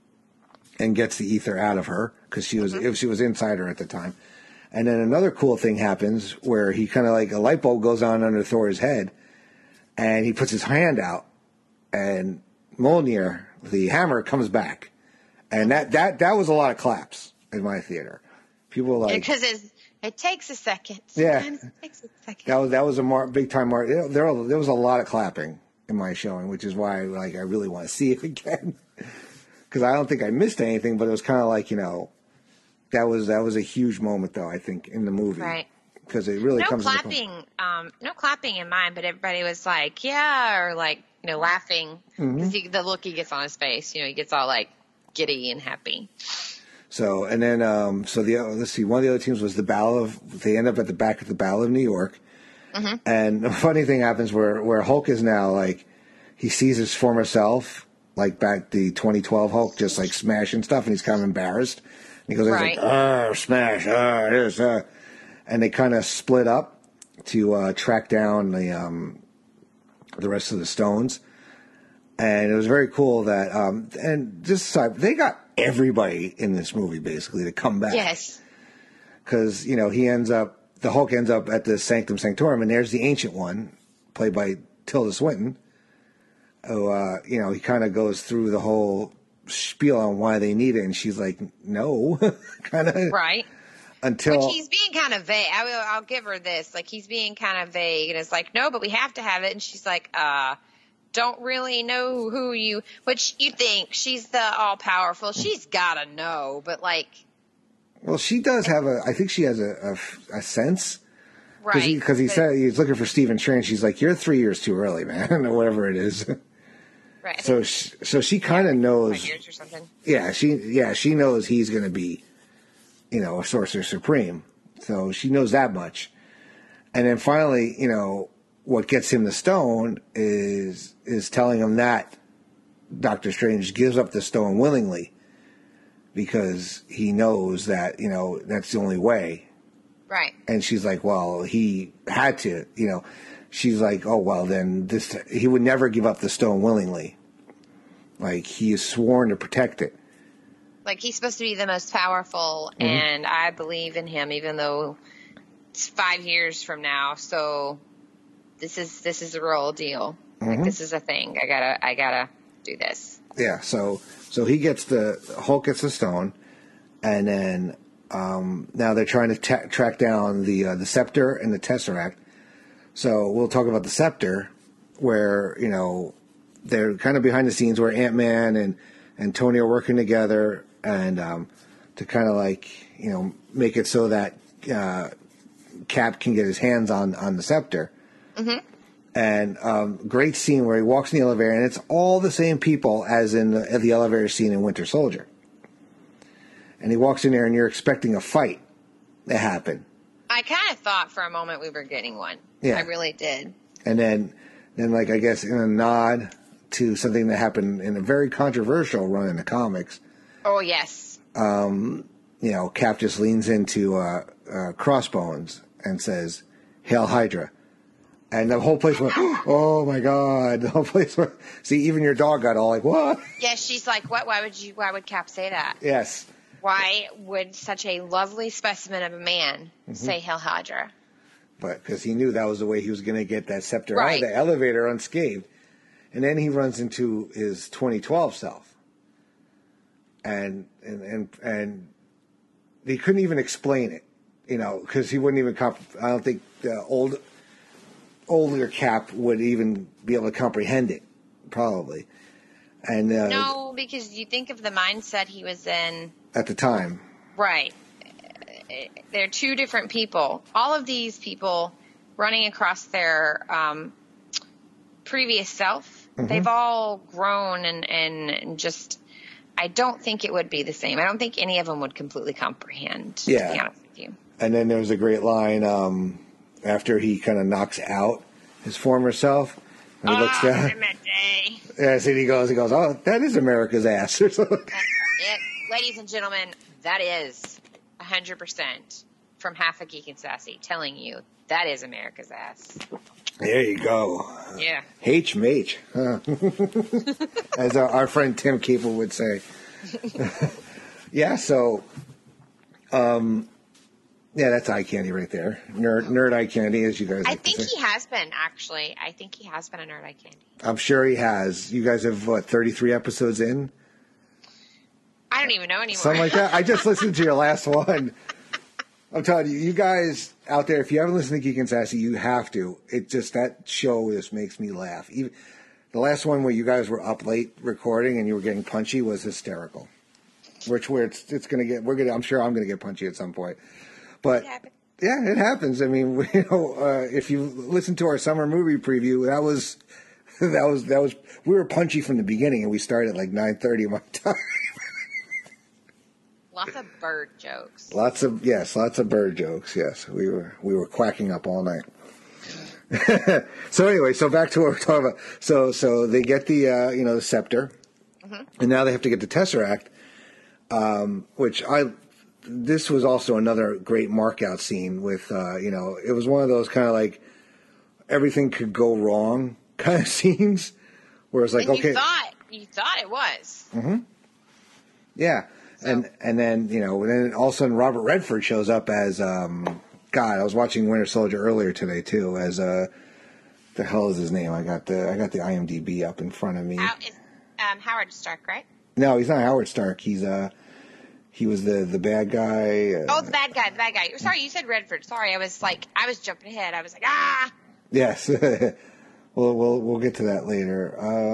and gets the ether out of her because she was inside her at the time. And then another cool thing happens where he kind of like a light bulb goes on under Thor's head, and he puts his hand out, and Mjolnir, the hammer, comes back, and that was a lot of claps in my theater. People were like, because it takes a second. Sometimes it takes a second. That was a big time mark. There was a lot of clapping in my showing, which is why I really want to see it again. Because I don't think I missed anything, but it was kind of like, that was a huge moment, though, I think, in the movie. Right. Because it really no comes clapping, no clapping in mine, but everybody was like, yeah, or like, laughing. Because the look he gets on his face, he gets all like giddy and happy. So, and then, let's see, one of the other teams was they end up at the back of the Battle of New York. And a funny thing happens where Hulk is now, like, he sees his former self, like back the 2012 Hulk, just like smashing stuff, and he's kind of embarrassed. And he goes, like, smash, this, and they kind of split up to track down the rest of the stones. And it was very cool that, and just they got everybody in this movie basically to come back. Yes. Because, the Hulk ends up at the Sanctum Sanctorum, and there's the Ancient One, played by Tilda Swinton. Who, he kind of goes through the whole spiel on why they need it, and she's like, no, kind of. Right. Which he's being kind of vague. I'll give her this. Like, he's being kind of vague, and it's like, no, but we have to have it. And she's like, don't really know who you, which you think she's the all-powerful. She's got to know, but like. Well, she does have I think she has a sense. Right. Because he said he's looking for Stephen Strange. She's like, you're 3 years too early, man, or whatever it is. Right. So she kind of knows. 5 years or something. Yeah, she knows he's going to be, a Sorcerer Supreme. So she knows that much. And then finally, what gets him the stone is telling him that Doctor Strange gives up the stone willingly because he knows that, that's the only way Right. And she's like, well, he had to, She's like, oh, well, then he would never give up the stone willingly. Like, he is sworn to protect it. Like, he's supposed to be the most powerful, and I believe in him, even though it's 5 years from now. So this is a real deal. Like, this is a thing. I gotta do this. Yeah. So Hulk gets the stone, and then now they're trying to track down the scepter and the Tesseract. So we'll talk about the scepter, where they're kind of behind the scenes, where Ant-Man and Tony are working together, and to kind of make it so that Cap can get his hands on the scepter. Mm-hmm. And great scene where he walks in the elevator, and it's all the same people as in the elevator scene in Winter Soldier. And he walks in there, and you're expecting a fight to happen. I kind of thought for a moment we were getting one. Yeah. I really did. And then I guess in a nod to something that happened in a very controversial run in the comics. Oh, yes. Cap just leans into Crossbones and says, "Hail Hydra." And the whole place went, oh my God. The whole place went, see, even your dog got all like, what? Yeah, she's like, what? Why would Cap say that? Yes. Why would such a lovely specimen of a man say Hail Hydra? But because he knew that was the way he was going to get that scepter out of Right. the elevator unscathed. And then he runs into his 2012 self. And he couldn't even explain it, because he wouldn't even I don't think the older Cap would even be able to comprehend it, probably. And No, because you think of the mindset he was in. At the time. Right. They're two different people. All of these people running across their previous self, they've all grown and just, I don't think it would be the same. I don't think any of them would completely comprehend, to be honest with you. And then there was a great line after he kind of knocks out his former self. And he looks down. Yes, and he goes, oh, that is America's ass. Or something. Ladies and gentlemen, that is 100% from Half a Geek and Sassy telling you that is America's ass. There you go. Yeah. H-mate. Huh? As our friend Tim Capel would say. Yeah, so... yeah, that's eye candy right there. Nerd eye candy, as you guys like to say. He has been, actually. I think he has been a nerd eye candy. I'm sure he has. You guys have, 33 episodes in? I don't even know anymore. Something like that. I just listened to your last one. I'm telling you, you guys out there, if you haven't listened to Geek and Sassy, you have to. that show just makes me laugh. Even the last one where you guys were up late recording and you were getting punchy was hysterical. Where it's going to get, I'm sure I'm going to get punchy at some point. But yeah, it happens. I mean, if you listen to our summer movie preview, that was we were punchy from the beginning, and we started at like 9:30 my time. Lots of bird jokes. Lots of bird jokes. Yes, we were quacking up all night. So anyway, so back to what we're talking about. So they get the the scepter, and now they have to get the Tesseract, which this was also another great mark-out scene with, it was one of those kind of like everything could go wrong kind of scenes where it's like, and okay. You thought it was. Mm-hmm. Yeah. So. And then, then all of a sudden Robert Redford shows up as, God, I was watching Winter Soldier earlier today too, as, the hell is his name? I got the IMDb up in front of me. Howard Stark, right? No, he's not Howard Stark. He was the bad guy. The bad guy. Sorry, you said Redford. Sorry, I was jumping ahead. I was like, ah! Yes. We'll get to that later.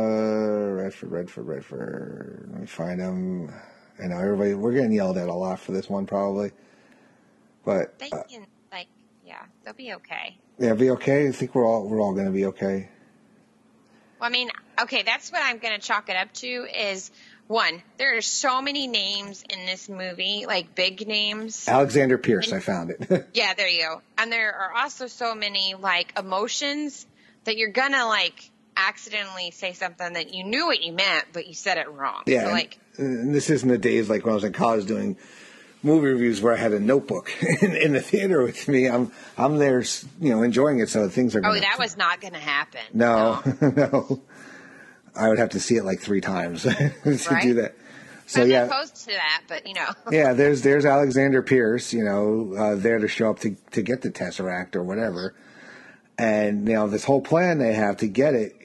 Redford. Let me find him. I know everybody, we're getting yelled at a lot for this one probably. But they can, they'll be okay. Yeah, be okay? I think we're all going to be okay. Well, I mean, okay, that's what I'm going to chalk it up to is... One, there are so many names in this movie, like big names. Alexander Pierce, I found it. Yeah, there you go. And there are also so many, emotions that you're going to, accidentally say something that you knew what you meant, but you said it wrong. Yeah, so, and this isn't the days, when I was in college doing movie reviews where I had a notebook in the theater with me. I'm there, enjoying it. So things are. That was not going to happen. No, no. I would have to see it like 3 times to do that. So I'm not opposed to that, but Yeah, there's Alexander Pierce, there to show up to get the Tesseract or whatever, and this whole plan they have to get it.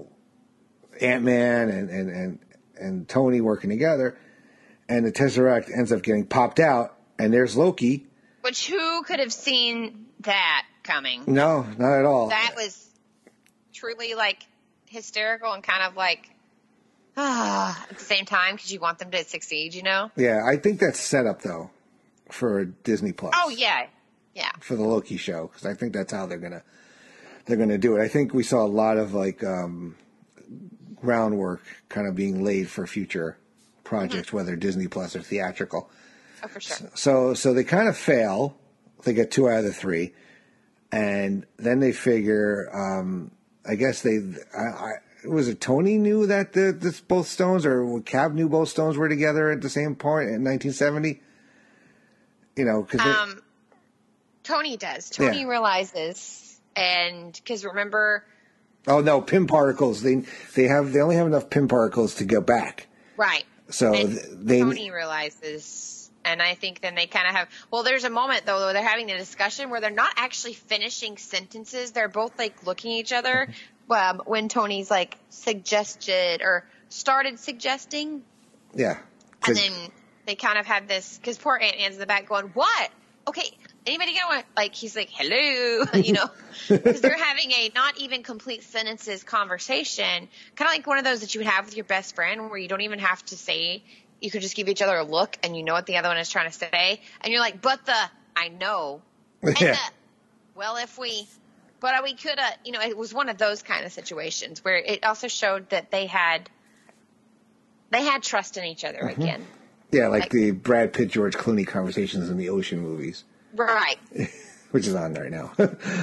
Ant-Man and Tony working together, and the Tesseract ends up getting popped out, and there's Loki. Which who could have seen that coming? No, not at all. That was truly hysterical and kind of at the same time because you want them to succeed, Yeah, I think that's set up though for Disney Plus. Oh yeah. For the Loki show, because I think that's how they're gonna do it. I think we saw a lot of groundwork kind of being laid for future projects, whether Disney Plus or theatrical. Oh, for sure. So they kind of fail. They get 2 out of the 3, and then they figure. I guess was it Tony knew that both stones, or Cap knew both stones were together at the same point in 1970. Because Tony does. Tony realizes, and because remember. Oh no, Pym particles. They only have enough Pym particles to go back. Right. So Tony realizes, and I think then they kind of have. Well, there's a moment though where they're having a discussion where they're not actually finishing sentences. They're both looking at each other when Tony's suggested or started suggesting. Yeah. And then they kind of have this because poor Ant-Man's in the back going, "What? Okay." Anybody gonna he's like, hello, because they're having a not even complete sentences conversation, kind of like one of those that you would have with your best friend where you don't even have to say, you could just give each other a look and you know what the other one is trying to say. And you're like, I know. And we could have, it was one of those kind of situations where it also showed that they had trust in each other again. Yeah. Like the Brad Pitt, George Clooney conversations in the Ocean movies. Right. Which is on right now.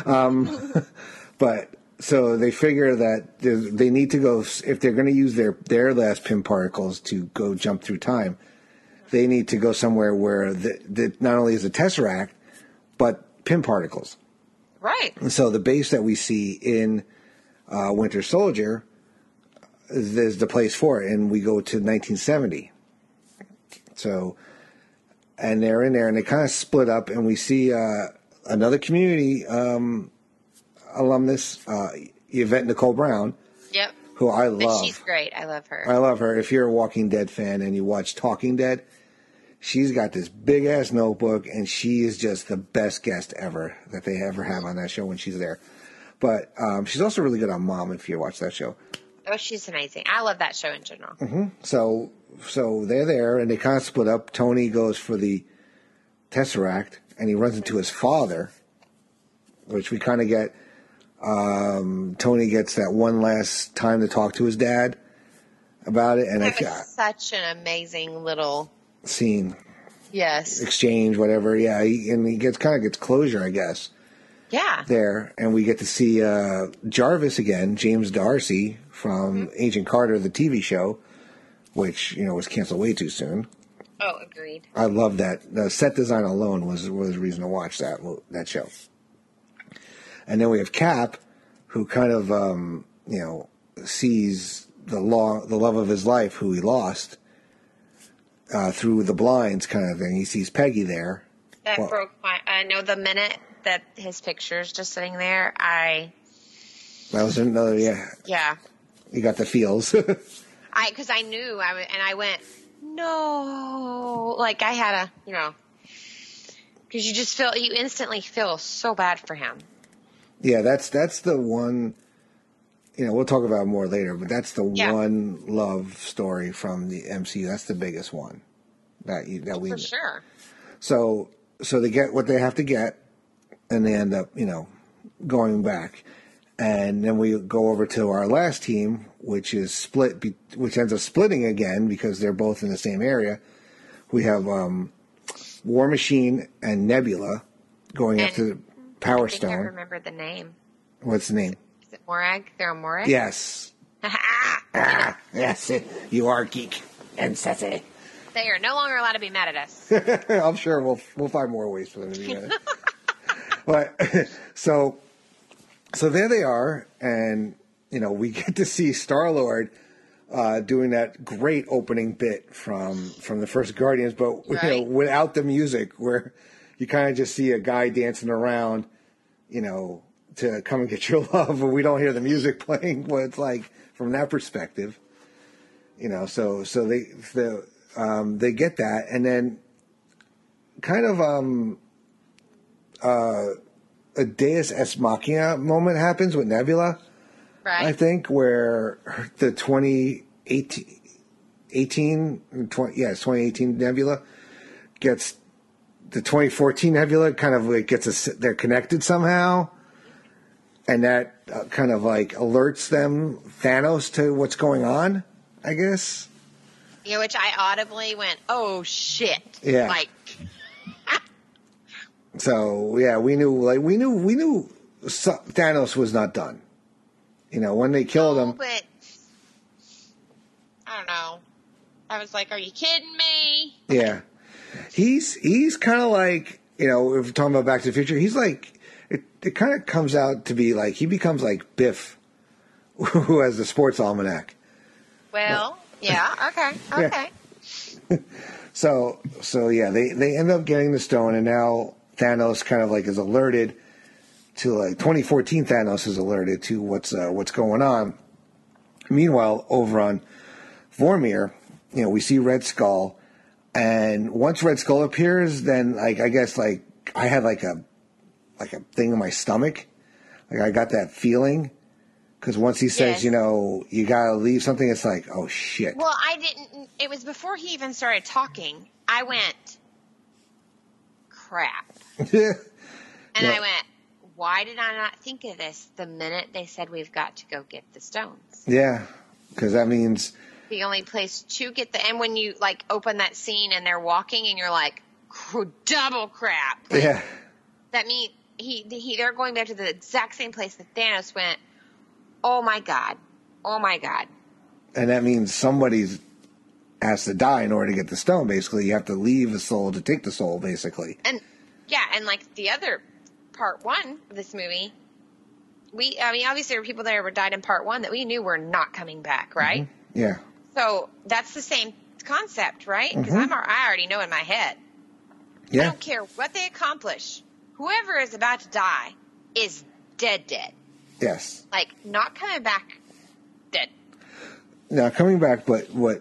But so they figure that they need to go, if they're going to use their last Pym particles to go jump through time, they need to go somewhere where not only is the Tesseract, but Pym particles. Right. And so the base that we see in Winter Soldier is the place for it, and we go to 1970. So... And they're in there, and they kind of split up, and we see another Community alumnus, Yvette Nicole Brown. Yep. Who I love. She's great. I love her. I love her. If you're a Walking Dead fan and you watch Talking Dead, she's got this big-ass notebook, and she is just the best guest ever that they ever have on that show when she's there. But she's also really good on Mom, if you watch that show. Oh, she's amazing. I love that show in general. Mm-hmm. So they're there, and they kind of split up. Tony goes for the Tesseract, and he runs into his father, which we kind of get. Tony gets that one last time to talk to his dad about it, and that was such an amazing little scene. Yes. Exchange, whatever. Yeah, he gets closure, I guess. Yeah. There, and we get to see Jarvis again, James D'Arcy from Agent Carter, the TV show, which was canceled way too soon. Oh, agreed. I love that. The set design alone was a reason to watch that show. And then we have Cap, who kind of sees the love of his life, who he lost through the blinds, kind of thing. He sees Peggy there. That broke my. I know the minute that his picture's just sitting there, that was another. Yeah. You got the feels. Because I knew, I went, no. I had because you instantly feel so bad for him. Yeah, that's the one, we'll talk about it more later, but that's the one love story from the MCU. That's the biggest one that we For sure. So they get what they have to get, and they end up, going back. And then we go over to our last team, which is which ends up splitting again because they're both in the same area. We have War Machine and Nebula going after Power Stone. I remember the name. What's the name? Is it Morag? They're on Morag? Yes. Yes, you are geek and sassy. They are no longer allowed to be mad at us. I'm sure we'll find more ways for them to be mad. But so there they are, and we get to see Star-Lord doing that great opening bit from the first Guardians, but without the music, where you kind of just see a guy dancing around, to come and get your love, and we don't hear the music playing. What it's like from that perspective, So they get that, and then kind of a Deus Ex Machina moment happens with Nebula. Right. I think where the 2018 Nebula gets the 2014 Nebula kind of like they're connected somehow, and that kind of like alerts Thanos to what's going on, I guess. Yeah, which I audibly went, "Oh shit!" Yeah. Like. So yeah, we knew Thanos was not done. When they killed him. But I don't know. I was like, "Are you kidding me?" Yeah, he's kind of like if we're talking about Back to the Future, he's like it kind of comes out to be like he becomes like Biff, who has the sports almanac. Well, yeah, okay. Yeah. So yeah, they end up getting the stone, and now Thanos kind of like is alerted to 2014 Thanos is alerted to what's going on. Meanwhile, over on Vormir, we see Red Skull, and once Red Skull appears, then I guess I had like a thing in my stomach, I got that feeling, because once he says, yes. You gotta leave something, it's like, oh shit. Well, I didn't. It was before he even started talking. I went, crap. And I went, why did I not think of this the minute they said we've got to go get the stones? Yeah, because that means the only place to get and when you open that scene and they're walking and you're like, double crap. Yeah. That means they're going back to the exact same place that Thanos went. Oh my God. And that means somebody has to die in order to get the stone. Basically, you have to leave a soul to take the soul. Basically. And yeah, and the other part one of this movie, obviously there were people that died in part one that we knew were not coming back, right? Mm-hmm. Yeah. So that's the same concept, right? Because Mm-hmm. I already know in my head. Yeah. I don't care what they accomplish. Whoever is about to die is dead. Yes. Not coming back, dead. Now coming back, but we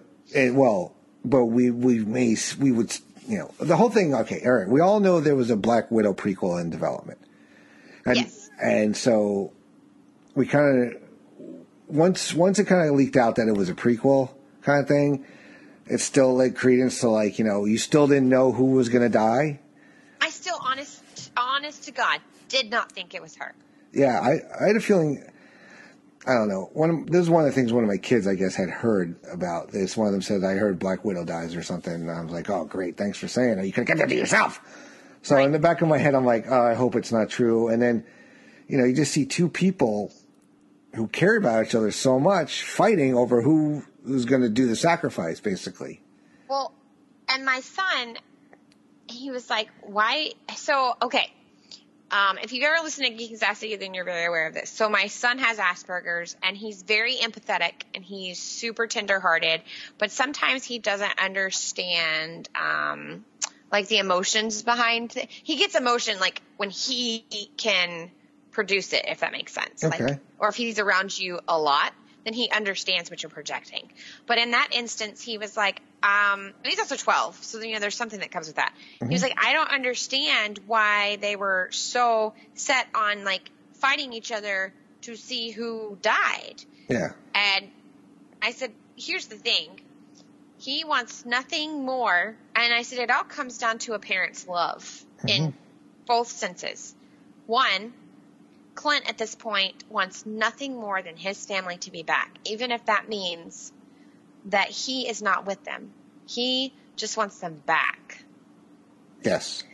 would the whole thing. Okay, all right. We all know there was a Black Widow prequel in development, and, yes. And so we kind of once it kind of leaked out that it was a prequel kind of thing, it still led credence to you still didn't know who was going to die. I still, honest to God, did not think it was her. Yeah, I had a feeling. I don't know. This is one of the things one of my kids, I guess, had heard about this. One of them said, I heard Black Widow dies or something. And I was like, oh, great. Thanks for saying it. You could have kept that to yourself. So in the back of my head, I'm like, oh, I hope it's not true. And then, you just see two people who care about each other so much fighting over who's going to do the sacrifice, basically. Well, and my son, he was like, why? So, okay. If you've ever listened to Geeks Asking, then you're very aware of this. So my son has Asperger's, and he's very empathetic, and he's super tenderhearted, but sometimes he doesn't understand, the emotions behind it. He gets emotion, when he can produce it, if that makes sense. Okay. Or if he's around you a lot, then he understands what you're projecting. But in that instance, he was like, and he's also 12, so there's something that comes with that. Mm-hmm. He was like, I don't understand why they were so set on fighting each other to see who died. Yeah. And I said, here's the thing. He wants nothing more. And I said, it all comes down to a parent's love in both senses. One, Clint at this point wants nothing more than his family to be back, even if that means that he is not with them. He just wants them back. Yes.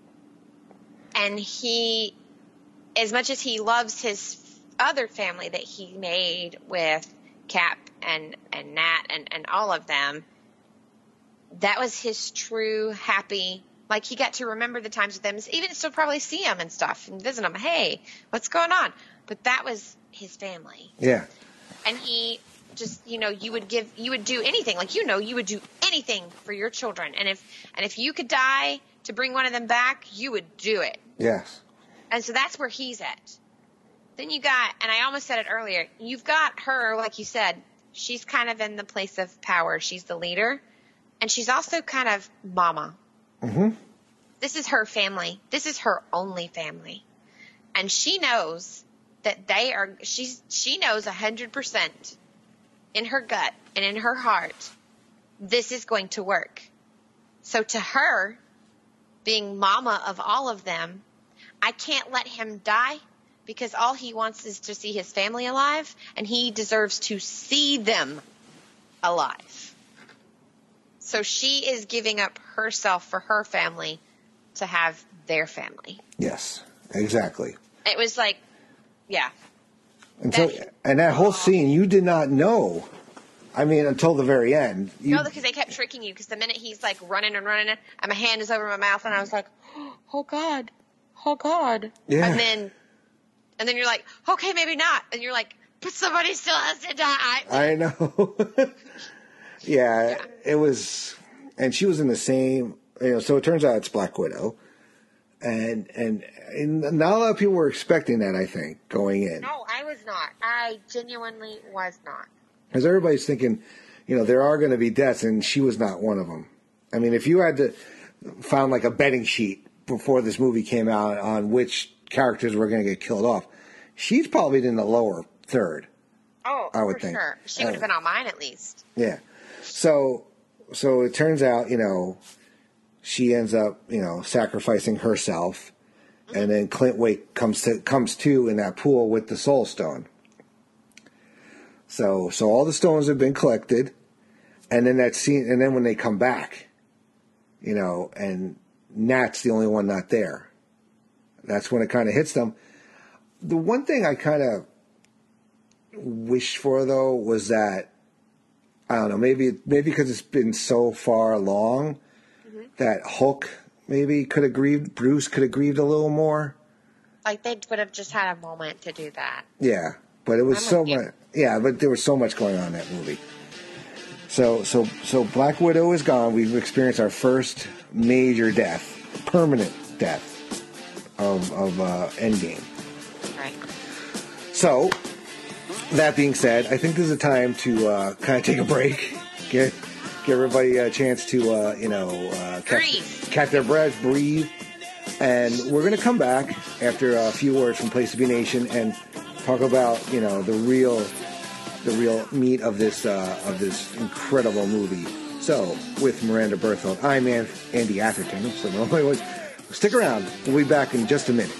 And he, as much as he loves his other family that he made with Cap and Nat and all of them, that was his true happy. Like, he got to remember the times with them, even still probably see them and stuff and visit them. Hey, what's going on? But that was his family. Yeah. And he just, you would do anything. Like, you would do anything for your children. And if you could die to bring one of them back, you would do it. Yes. And so that's where he's at. Then you got, and I almost said it earlier, you've got her, like you said, she's kind of in the place of power. She's the leader. And she's also kind of mama. Mm-hmm. This is her family. This is her only family. And she knows that she knows 100% in her gut and in her heart, this is going to work. So to her, being mama of all of them, I can't let him die because all he wants is to see his family alive, and he deserves to see them alive. So she is giving up herself for her family to have their family. Yes, exactly. It was like, yeah. And that whole scene, you did not know. I mean, until the very end. No, because they kept tricking you. Because the minute he's like running and running, and my hand is over my mouth, and I was like, oh God, oh God. Yeah. And then you're like, okay, maybe not. And you're like, but somebody still has to die. I know. Yeah, it was, and she was in the same. So it turns out it's Black Widow, and not a lot of people were expecting that. I think going in. No, I was not. I genuinely was not. Because everybody's thinking, there are going to be deaths, and she was not one of them. I mean, if you had to found like a betting sheet before this movie came out on which characters were going to get killed off, she's probably in the lower third. Oh, I would for think. Sure. She would have been on mine at least. Yeah. So it turns out, she ends up, sacrificing herself, and then Clint Wake comes to in that pool with the Soul Stone. So all the stones have been collected, and then that scene, and then when they come back, and Nat's the only one not there. That's when it kind of hits them. The one thing I kind of wished for, though, was that, I don't know, maybe because it's been so far along, that Hulk maybe could have grieved, Bruce could have grieved a little more. Like, they would have just had a moment to do that. Yeah, but it was so much. Yeah, but there was so much going on in that movie. So Black Widow is gone. We've experienced our first major death, permanent death of Endgame. Right. So, that being said, I think this is a time to kind of take a break, give everybody a chance to catch their breath, breathe, and we're going to come back after a few words from Place to Be Nation and talk about the real meat of this incredible movie. So, with Miranda Berthold, I'm Andy Atherton. So, stick around. We'll be back in just a minute.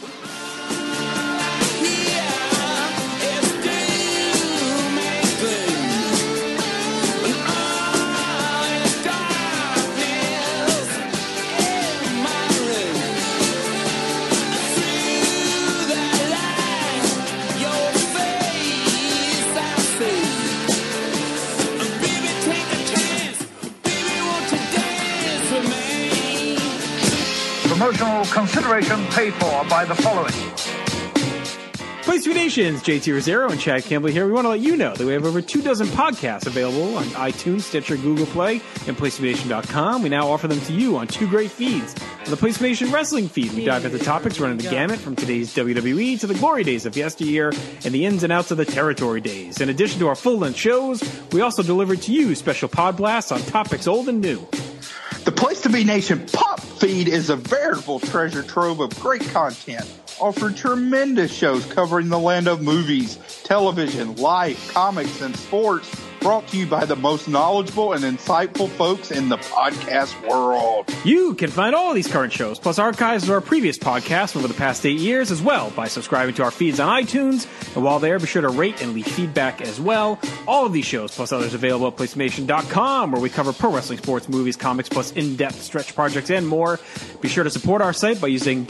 Promotional consideration paid for by the following. Place to Be Nations, JT Rosero and Chad Campbell here. We want to let you know that we have over 24 podcasts available on iTunes, Stitcher, Google Play, and PlaceToBeNation.com. We now offer them to you on 2 great feeds. On the Place to Be Nation Wrestling feed, we dive into topics running the gamut from today's WWE to the glory days of yesteryear and the ins and outs of the territory days. In addition to our full-length shows, we also deliver to you special pod blasts on topics old and new. The Place to Be Nation Pop feed is a veritable treasure trove of great content, offering tremendous shows covering the land of movies, television, life, comics, and sports, brought to you by the most knowledgeable and insightful folks in the podcast world. You can find all of these current shows, plus archives of our previous podcasts over the past 8 years as well, by subscribing to our feeds on iTunes. And while there, be sure to rate and leave feedback as well. All of these shows, plus others, available at PlaceToBeNation.com, where we cover pro wrestling, sports, movies, comics, plus in-depth stretch projects and more. Be sure to support our site by using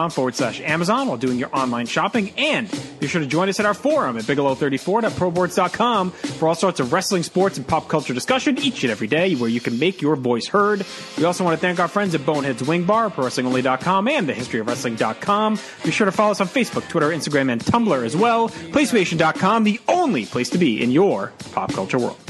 www.PlaceToBeNation.com/Amazon while doing your online shopping. And be sure to join us at our forum at Bigelow34.proboards.com. PlayStationNation.com for all sorts of wrestling, sports, and pop culture discussion each and every day where you can make your voice heard. We also want to thank our friends at Boneheads Wing Bar, ProWrestlingOnly.com, and TheHistoryOfWrestling.com. Be sure to follow us on Facebook, Twitter, Instagram, and Tumblr as well. PlayStation.com, the only place to be in your pop culture world.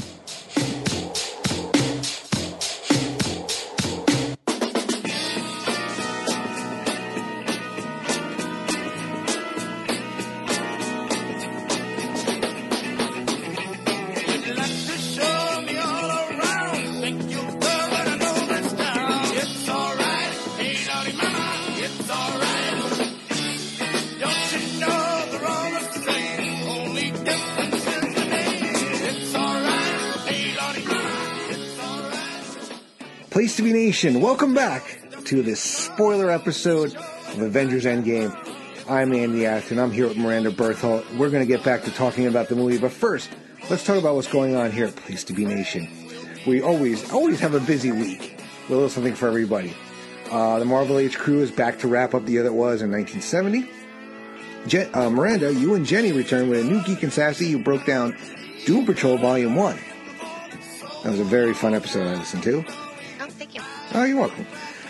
Place to Be Nation, welcome back to this spoiler episode of Avengers Endgame. I'm Andy Atherton. I'm here with Miranda Berthold. We're going to get back to talking about the movie, but first, let's talk about what's going on here at Place to Be Nation. We always have a busy week with a little something for everybody. The Marvel Age crew is back to wrap up the year that was in 1970. Miranda, you and Jenny returned with a new Geek and Sassy. You broke down Doom Patrol Volume 1. That was a very fun episode I listened to. Thank you. Oh, you're welcome.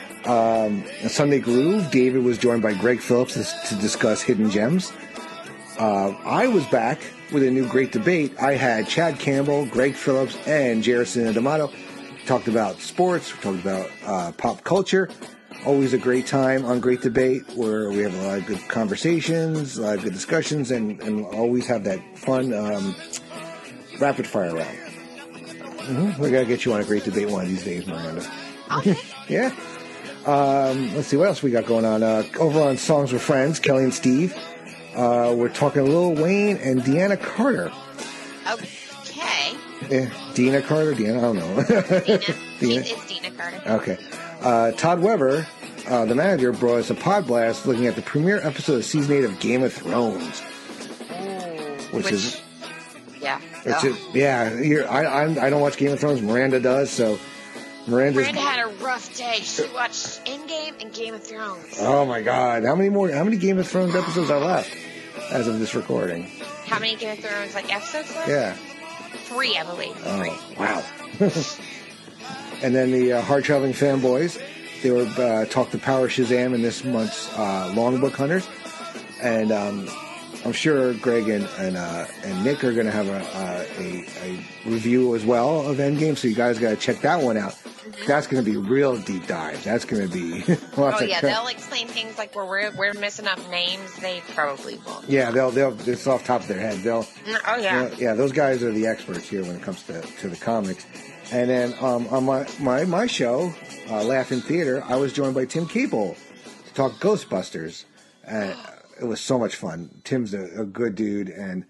Sunday Groove, David was joined by Greg Phillips to discuss Hidden Gems. I was back with a new great debate. I had Chad Campbell, Greg Phillips, and Jerison D'Amato. Talked about sports, we talked about pop culture. Always a great time on Great Debate where we have a lot of good conversations, a lot of good discussions, and always have that fun rapid fire round. Mm-hmm. We got to get you on a Great Debate one of these days, Miranda. Okay. Yeah. Let's see what else we got going on. Over on Songs with Friends, Kelly and Steve, we're talking Lil Wayne and Deanna Carter. Okay. Yeah, Dina Carter? Deanna? I don't know. Dina. It's Dina Carter. Okay. Todd Weber, the manager, brought us a pod blast looking at the premiere episode of Season 8 of Game of Thrones. Which is... Yeah. I don't watch Game of Thrones. Miranda does, so... Miranda had a rough day. She watched Endgame and Game of Thrones. Oh my God! How many Game of Thrones episodes are left as of this recording? How many Game of Thrones episodes left? Yeah, 3, I believe. Oh wow! And then the hard traveling fanboys, they were talked to Power Shazam in this month's Longbook Hunters, and I'm sure Greg and Nick are going to have a review as well of Endgame, so you guys got to check that one out. That's going to be real deep dive. That's going to be lots of they'll explain things like where we're messing up names. They probably won't. Yeah, they'll it's off the top of their head. Yeah, those guys are the experts here when it comes to the comics. And then on my show, Laugh-In Theater, I was joined by Tim Capel to talk Ghostbusters. It was so much fun. Tim's a good dude, and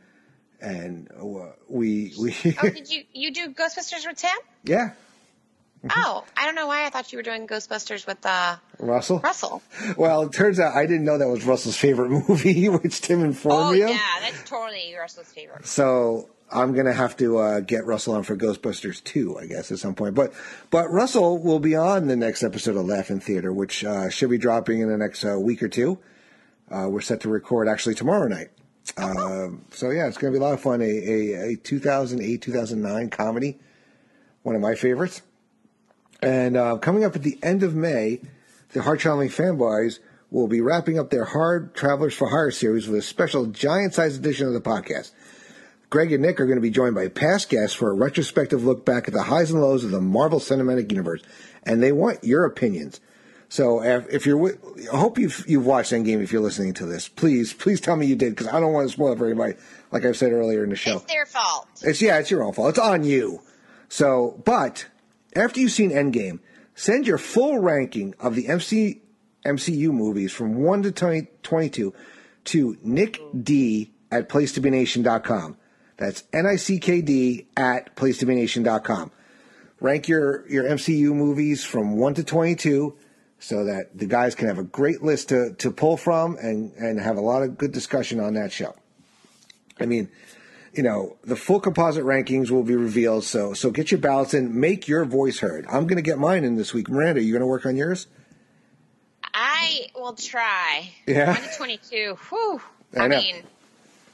we. Did you do Ghostbusters with Tim? Yeah. Mm-hmm. Oh, I don't know why I thought you were doing Ghostbusters with Russell. Well, it turns out I didn't know that was Russell's favorite movie, which Tim informed me of. Oh yeah, that's totally Russell's favorite. So I'm gonna have to get Russell on for Ghostbusters 2, I guess, at some point. But Russell will be on the next episode of Laugh-In Theater, which should be dropping in the next week or two. We're set to record actually tomorrow night. So yeah, it's going to be a lot of fun. A 2008, 2009 comedy, one of my favorites. And coming up at the end of May, the Hard Traveling Fanboys will be wrapping up their Hard Travelers for Hire series with a special giant-sized edition of the podcast. Greg and Nick are going to be joined by past guests for a retrospective look back at the highs and lows of the Marvel Cinematic Universe, and they want your opinions. So if you're, I hope you've watched Endgame. If you're listening to this, please tell me you did, because I don't want to spoil it for anybody. Like I've said earlier in the show, it's their fault. It's your own fault. It's on you. So, but after you've seen Endgame, send your full ranking of the MCU movies from 1 to 22 to Nick D at PlaceToBeNation.com. That's NICKD at PlaceToBeNation.com. Rank your MCU movies from 1 to 22. So that the guys can have a great list to pull from and have a lot of good discussion on that show. I mean, the full composite rankings will be revealed. So get your ballots in. Make your voice heard. I'm going to get mine in this week. Miranda, are you going to work on yours? I will try. Yeah. 1 to 22. Whew. I mean,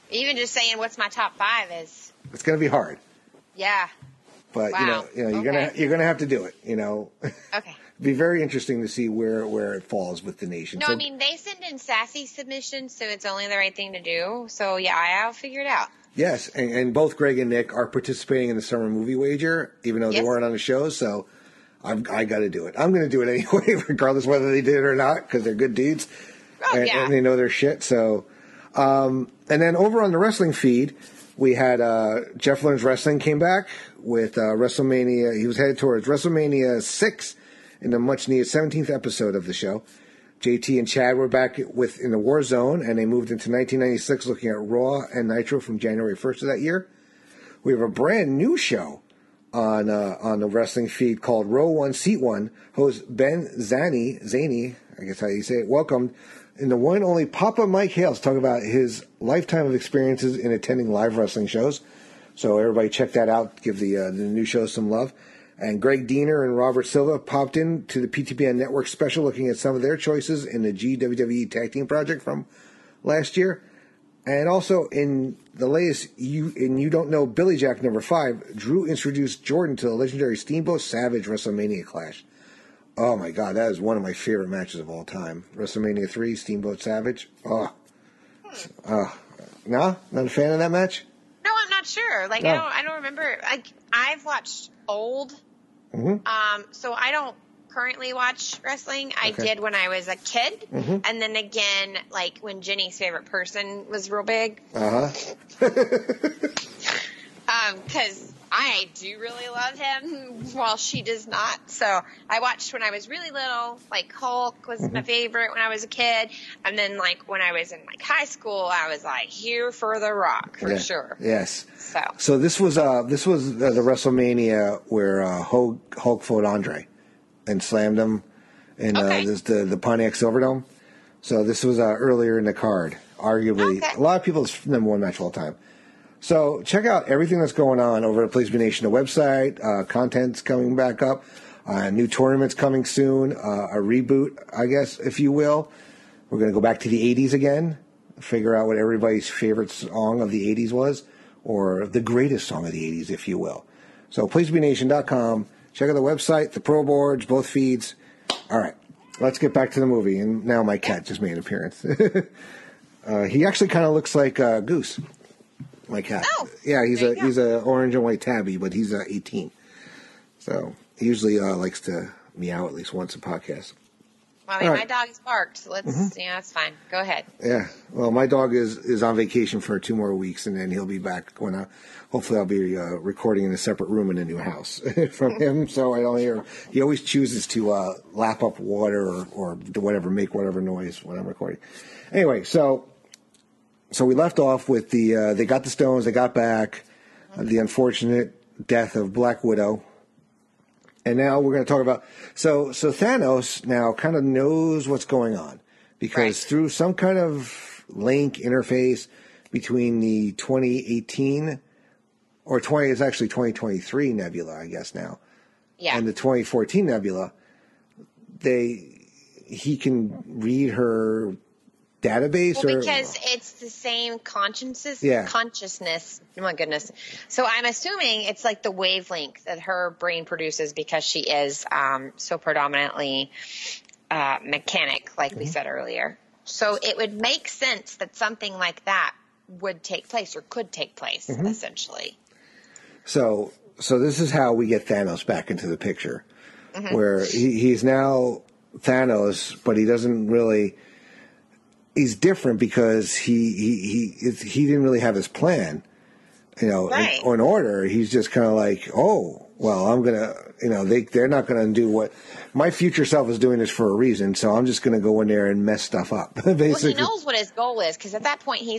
Even just saying what's my top 5 is, It's going to be hard, yeah. but Wow. you're Okay. gonna have to do it. Okay. Be very interesting to see where it falls with the nation. No, So- I mean, they send in sassy submissions, so it's only the right thing to do. So, yeah, I'll figure it out. Yes, and both Greg and Nick are participating in the summer movie wager, even though they Yes. weren't on the show. So I got to do it. I'm going to do it anyway, regardless whether they did it or not, because they're good dudes Oh, yeah. and they know their shit. So, and then over on the wrestling feed, we had Jeff Learns Wrestling came back with WrestleMania. He was headed towards WrestleMania 6 in the much needed 17th episode of the show. JT and Chad were back in the War Zone, and they moved into 1996 looking at Raw and Nitro from January 1st of that year. We have a brand new show on the wrestling feed called Row 1, Seat 1. Host Ben Zany, I guess how you say it, welcomed in the one and only Papa Mike Hales, talk about his lifetime of experiences in attending live wrestling shows. So everybody check that out. Give the new show some love. And Greg Diener and Robert Silva popped in to the PTPN Network special looking at some of their choices in the GWWE Tag Team Project from last year. And also in the latest You Don't Know Billy Jack number 5, Drew introduced Jordan to the legendary Steamboat Savage WrestleMania Clash. Oh my God, that is one of my favorite matches of all time. WrestleMania 3, Steamboat Savage. No? Not a fan of that match? No, I'm not sure. Like, No. I don't remember. Like, I've watched old, so I don't currently watch wrestling. I Okay. did when I was a kid, and then again, like when Jenny's favorite person was real big. Because I do really love him, while she does not. So I watched when I was really little. Like Hulk was my favorite when I was a kid, and then like when I was in like high school, I was like here for The Rock for sure. Yes. So this was the WrestleMania where Hulk fought Andre and slammed him in the Pontiac Silverdome. So this was earlier in the card, arguably a lot of people's number one match of all time. So check out everything that's going on over at PlayStation Nation, the website. Content's coming back up. New tournaments coming soon. A reboot, I guess, if you will. We're going to go back to the 80s again. Figure out what everybody's favorite song of the 80s was. Or the greatest song of the 80s, if you will. So PlayStationNation.com. Check out the website, the Pro Boards, both feeds. All right. Let's get back to the movie. And now my cat just made an appearance. He actually kind of looks like Goose. My cat. Oh, yeah, he's a orange and white tabby, but he's 18. So he usually likes to meow at least once a podcast. Well, I mean, All my right. dog is barked, so let's, that's fine. Go ahead. Yeah. Well, my dog is on vacation for 2 more weeks, and then he'll be back when hopefully I'll be recording in a separate room in a new house from him, so I don't hear. He always chooses to lap up water or do whatever, make whatever noise when I'm recording. Anyway, so we left off with they got the stones, they got back, the unfortunate death of Black Widow. And now we're going to talk about so Thanos now kind of knows what's going on because through some kind of link interface between the 2018 or it's actually 2023 Nebula, I guess now, and the 2014 Nebula, he can read her database because it's the same consciousness. Oh my goodness. So I'm assuming it's like the wavelength that her brain produces because she is so predominantly mechanic, like we said earlier. So it would make sense that something like that would take place or could take place, essentially. So this is how we get Thanos back into the picture, where he's now Thanos, but he doesn't really. He's different because he didn't really have his plan, in order. He's just kind of like, oh, well, I'm gonna, they're not gonna do what my future self is doing this for a reason, so I'm just gonna go in there and mess stuff up. Basically, well, he knows what his goal is because at that point his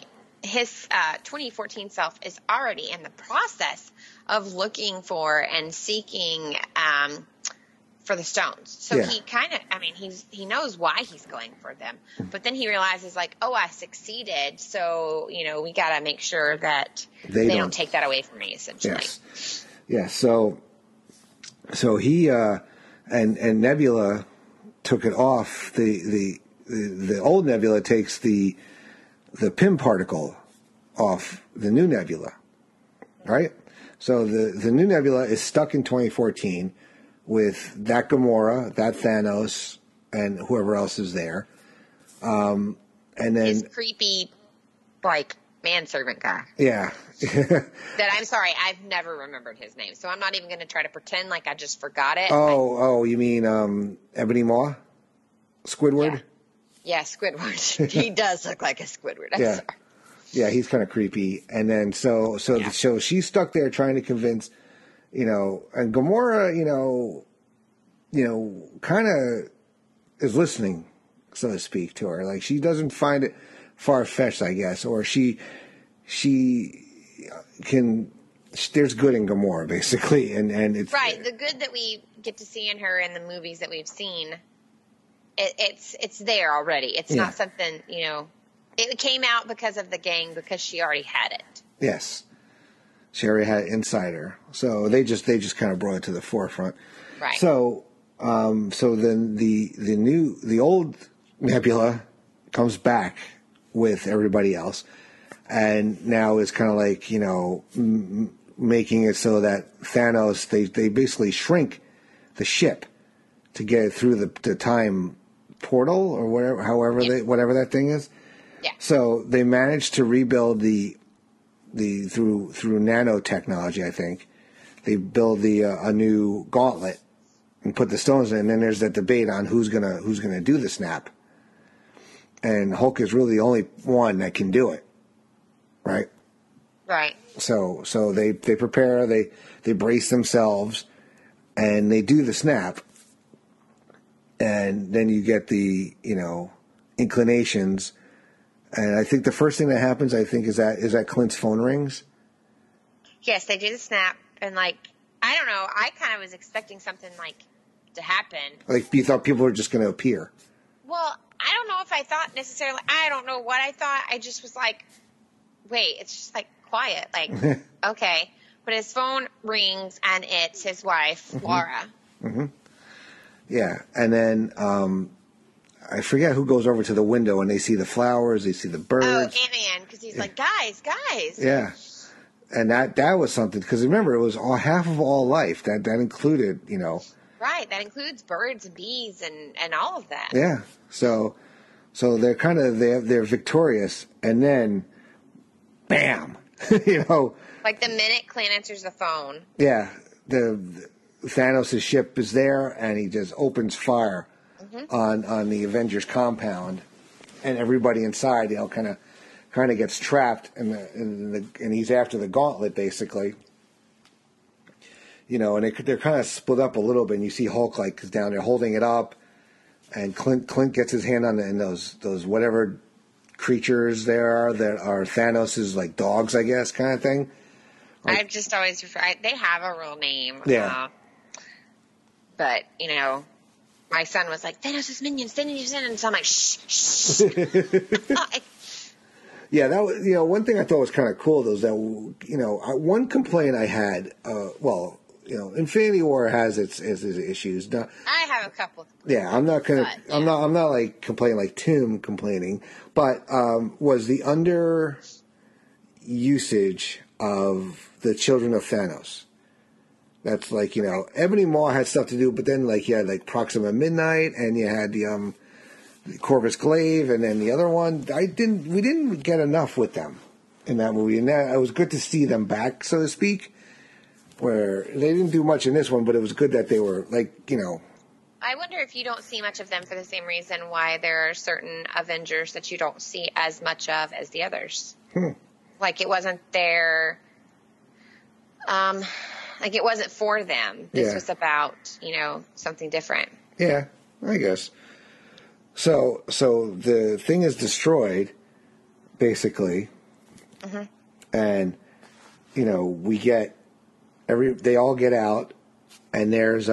2014 self is already in the process of looking for and seeking for the stones. So he kind of, he knows why he's going for them. But then he realizes like, oh, I succeeded. So, we got to make sure that they don't take that away from me, essentially. Yes. So he, and Nebula took it off. The old Nebula takes the Pym particle off the new nebula, right? So the new nebula is stuck in 2014 with that Gamora, that Thanos, and whoever else is there. And then his creepy, like, manservant guy. Yeah. That I'm sorry, I've never remembered his name, so I'm not even going to try to pretend like I just forgot it. Oh, you mean Ebony Maw? Squidward? Yeah, Squidward. He does look like a Squidward. I'm Yeah. sorry. Yeah, he's kind of creepy. And then so she's stuck there trying to convince, and Gamora, kind of is listening, so to speak, to her. Like, she doesn't find it far-fetched, I guess, or she can. There's good in Gamora, basically, and it's right. The good that we get to see in her in the movies that we've seen, it's there already. It's not something It came out because of the gang because she already had it. Yes, she already had it inside her, so they just kind of brought it to the forefront. Right. So then the old Nebula comes back with everybody else, and now is kind of like making it so that Thanos they basically shrink the ship to get it through the time portal or whatever that thing is. Yeah. So they managed to rebuild the through nanotechnology. I think they build a new gauntlet and put the stones in. And then there's that debate on who's gonna do the snap. And Hulk is really the only one that can do it, right? Right. So they prepare, they brace themselves, and they do the snap. And then you get the inclinations. And I think the first thing that happens, is that Clint's phone rings. Yes, they do the snap, and I don't know. I kind of was expecting something to happen. Like, you thought people were just going to appear. Well, I don't know if I thought necessarily. I don't know what I thought. I just was like, wait, it's just quiet. Okay. But his phone rings, and it's his wife, Laura. Mm-hmm. Yeah, and then I forget who goes over to the window, and they see the flowers, they see the birds. Oh, Ant-Man, because he's like, guys. Yeah, and that was something, because remember, it was half of all life. That included, Right, that includes birds and bees and all of that. Yeah, so they're they're victorious, and then, bam, Like the minute Clint answers the phone. Yeah, the Thanos' ship is there, and he just opens fire on the Avengers compound, and everybody inside, kind of gets trapped, and he's after the gauntlet basically. And they're kind of split up a little bit, and you see Hulk is down there holding it up, and Clint gets his hand on those whatever creatures there are that are Thanos' dogs, I guess, kind of thing. I've just always they have a real name. Yeah. But, my son was like, Thanos' minions, so I'm like, shh. Yeah, that was, one thing I thought was kind of cool, though, is that, one complaint I had, Infinity War has its issues. Now, I have a couple. Yeah, I'm not gonna, I'm not complaining like Tim complaining, but was the under usage of the Children of Thanos. That's Ebony Maw had stuff to do, but then you had Proxima Midnight, and you had the Corvus Glaive, and then the other one. We didn't get enough with them in that movie, and it was good to see them back, so to speak. Where they didn't do much in this one, but it was good that they were I wonder if you don't see much of them for the same reason why there are certain Avengers that you don't see as much of as the others. It wasn't their, it wasn't for them. This was about, something different. Yeah, I guess. So the thing is destroyed, basically, and we get they all get out, and there's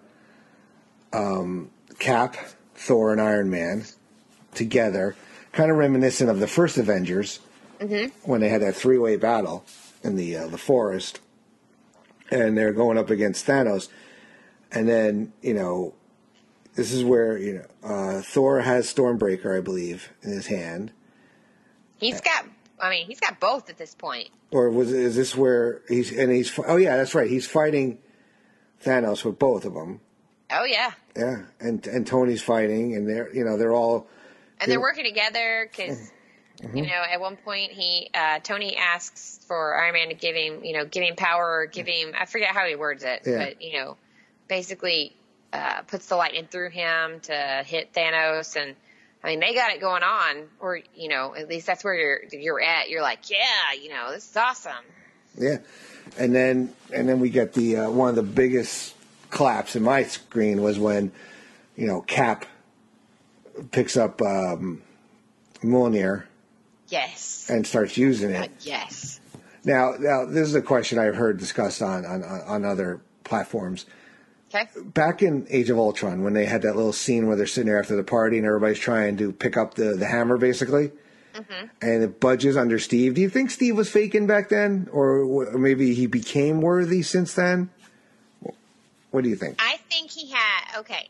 Cap, Thor, and Iron Man together, kind of reminiscent of the first Avengers when they had that three-way battle in the forest, and they're going up against Thanos, and then this is where Thor has Stormbreaker, I believe, in his hand. He's got I mean, he's got both at this point. Or is this where he's? Oh yeah, that's right. He's fighting Thanos with both of them. Oh yeah. Yeah, and Tony's fighting, and they're all. And they're working together because, at one point Tony asks for Iron Man to give him power or give him, I forget how he words it, but, basically puts the lightning through him to hit Thanos. And, I mean, they got it going on, or, at least that's where you're at. You're like, yeah, this is awesome. Yeah. And then we get the one of the biggest claps in my screen was when, Cap picks up Mjolnir. Yes. And starts using it. Yes. Now, this is a question I've heard discussed on other platforms. Okay. Back in Age of Ultron, when they had that little scene where they're sitting there after the party and everybody's trying to pick up the hammer, basically, and it budges under Steve. Do you think Steve was faking back then? Or maybe he became worthy since then? What do you think? I think he had, okay.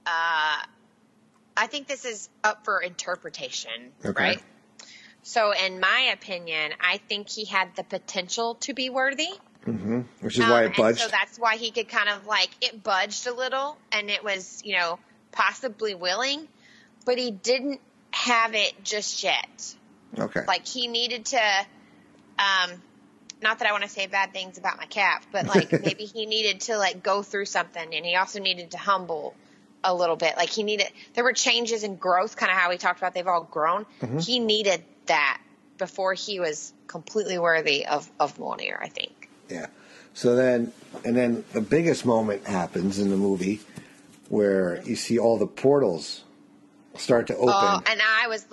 I think this is up for interpretation, right? So, in my opinion, I think he had the potential to be worthy. Which is why it budged. So that's why he could kind of it budged a little, and it was, possibly willing, but he didn't have it just yet. Okay. He needed to, not that I want to say bad things about my Cap, but maybe he needed to go through something, and he also needed to humble a little bit. There were changes in growth, kind of how we talked about they've all grown. He needed that before he was completely worthy of Mjolnir, I think. Yeah. So then the biggest moment happens in the movie where you see all the portals start to open. Oh, and I was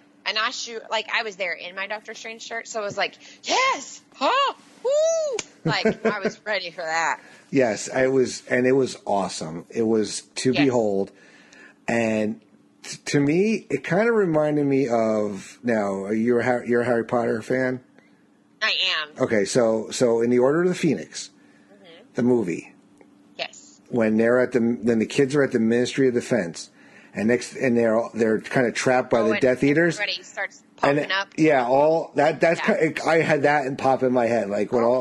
I was there in my Doctor Strange shirt, so I was like, yes, huh, woo! I was ready for that. Yes, it was awesome. It was to behold, and to me, it kind of reminded me of. Now, you're a Harry Potter fan. I am. Okay, so in the Order of the Phoenix, the movie. Yes. When then the kids are at the Ministry of Defense, and they're kind of trapped by the Death Eaters. Everybody starts popping up. Yeah, all that's kind of, I had that and pop in my head when all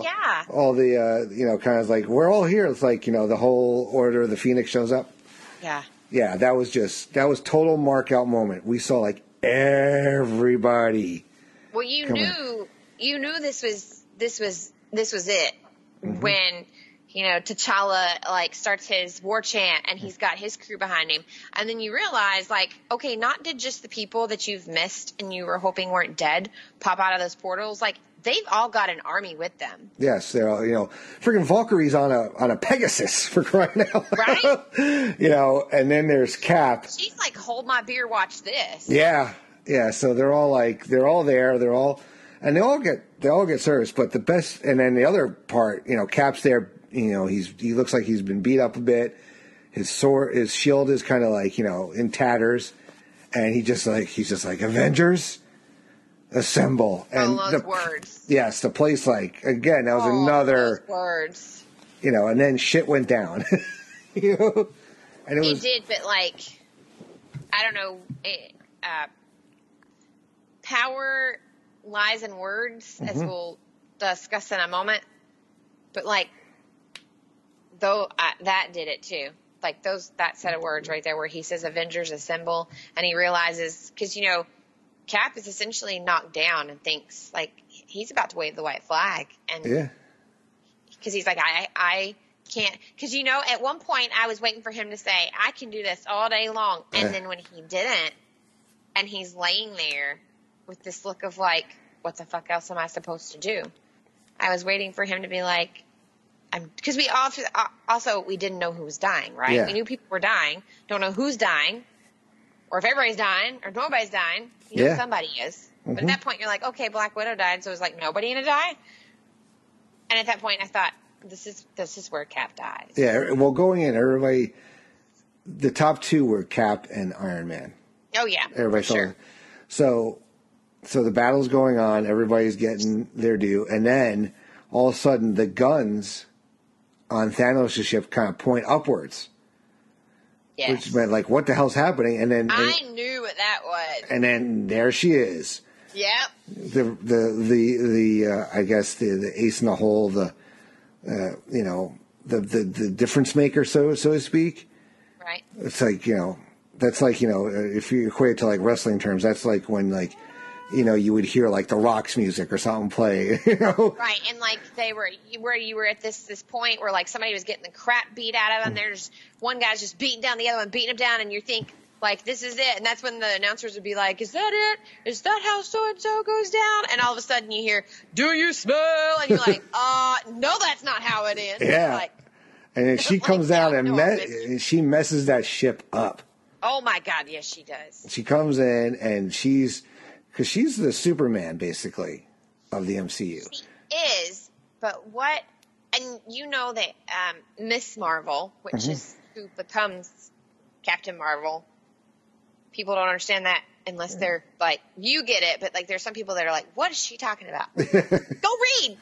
the kind of we're all here. It's the whole Order of the Phoenix shows up. Yeah. Yeah, that was total mark out moment. We saw everybody. Well, you knew this was it when T'Challa starts his war chant and he's got his crew behind him, and then you realize okay, not did just the people that you've missed and you were hoping weren't dead pop out of those portals, they've all got an army with them. Yes, they're all, freaking Valkyrie's on a Pegasus, for crying out loud. Right? And then there's Cap. She's hold my beer, watch this. Yeah. So they're all they're all there. They're all, and they all get service. But the best, and then the other part, Cap's there. He looks like he's been beat up a bit. His shield is kind of in tatters, and he's just like Avengers. Assemble. And those words. Yes, the place again, that was another those words. And then shit went down. And it did, but I don't know. Power lies in words, as we'll discuss in a moment. But that did it too. That set of words right there where he says Avengers Assemble, and he realizes, because Cap is essentially knocked down and thinks he's about to wave the white flag, and because he's I can't, because at one point I was waiting for him to say I can do this all day long, and then when he didn't, and he's laying there with this look of what the fuck else am I supposed to do? I was waiting for him to be because we we didn't know who was dying, right? Yeah. We knew people were dying, don't know who's dying, or if everybody's dying, or nobody's dying. You know somebody is. But at that point, you're okay, Black Widow died, so it was nobody gonna die? And at that point, I thought, this is where Cap dies. Yeah, well, going in, everybody, the top two were Cap and Iron Man. Oh, yeah. Everybody sure. So the battle's going on, everybody's getting their due, and then all of a sudden, the guns on Thanos' ship kind of point upwards. Yes. Which meant, what the hell's happening? And then I knew what that was. And then there she is. Yep. I guess the ace in the hole, the difference maker, so to speak. Right. It's like, that's like, if you equate it to like wrestling terms, that's like when like, you would hear like the Rock's music or something play, Right, and like you were at this point where like somebody was getting the crap beat out of them. There's one guy's just beating down the other one, beating him down, and you think like this is it, and that's when the announcers would be like, "Is that it? Is that how so and so goes down?" And all of a sudden you hear, "Do you smell?" And you're like, no, that's not how it is." Yeah. Like, and then she comes down and she messes that ship up. oh my God, yes, she does. She comes in and because she's the Superman, basically, of the MCU. She is, but what, and that Miss Marvel, which is who becomes Captain Marvel, people don't understand that unless they're like, you get it, but like there's some people that are like, what is she talking about? Go read.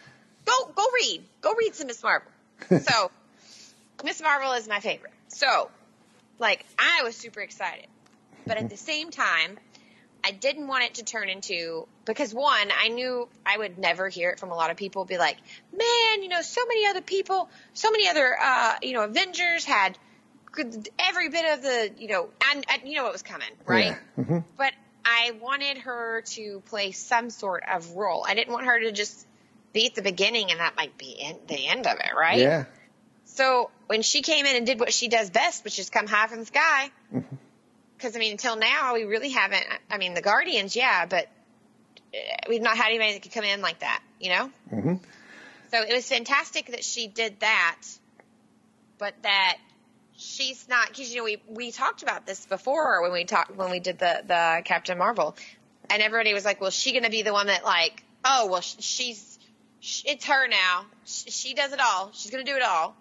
Go read some Miss Marvel. So, Miss Marvel is my favorite. So, like, I was super excited. But at the same time, I didn't want it to turn into, because one, I knew I would never hear it from a lot of people be like, man, so many other people, so many other, Avengers had every bit of the, and what was coming, right? Yeah. Mm-hmm. But I wanted her to play some sort of role. I didn't want her to just be at the beginning and that might be the end of it, right? Yeah. So when she came in and did what she does best, which is come high from the sky, because, until now, we really haven't, the Guardians, yeah, but we've not had anybody that could come in like that, Mm-hmm. So it was fantastic that she did that, but that she's not, because, we talked about this before when we did the Captain Marvel, and everybody was like, well, is she going to be the one that like, oh, well, it's her now. She does it all. She's going to do it all.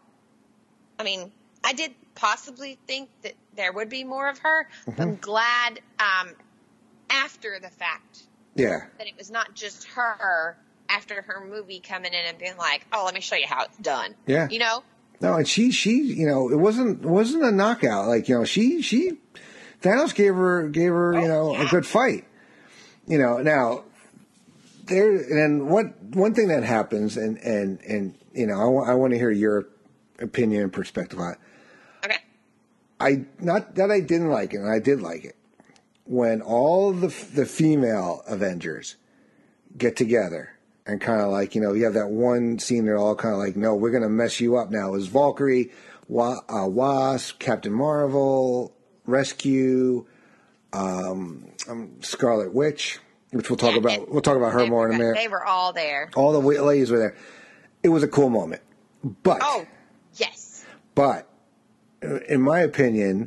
I did possibly think that there would be more of her. But I'm glad after the fact that it was not just her after her movie coming in and being like, oh, let me show you how it's done. Yeah. No, and she it wasn't a knockout. Like, she Thanos gave her a good fight. Now one thing that happens and I want to hear your opinion and perspective on it. Okay. Not that I didn't like it, and I did like it. When all the female Avengers get together and kind of like, you have that one scene they're all kind of like, no, we're going to mess you up now. It was Valkyrie, Wasp, Captain Marvel, Rescue, Scarlet Witch, which we'll talk about. We'll talk about her more in a minute. They were all there. All the ladies were there. It was a cool moment. But. Oh, yes. But. In my opinion,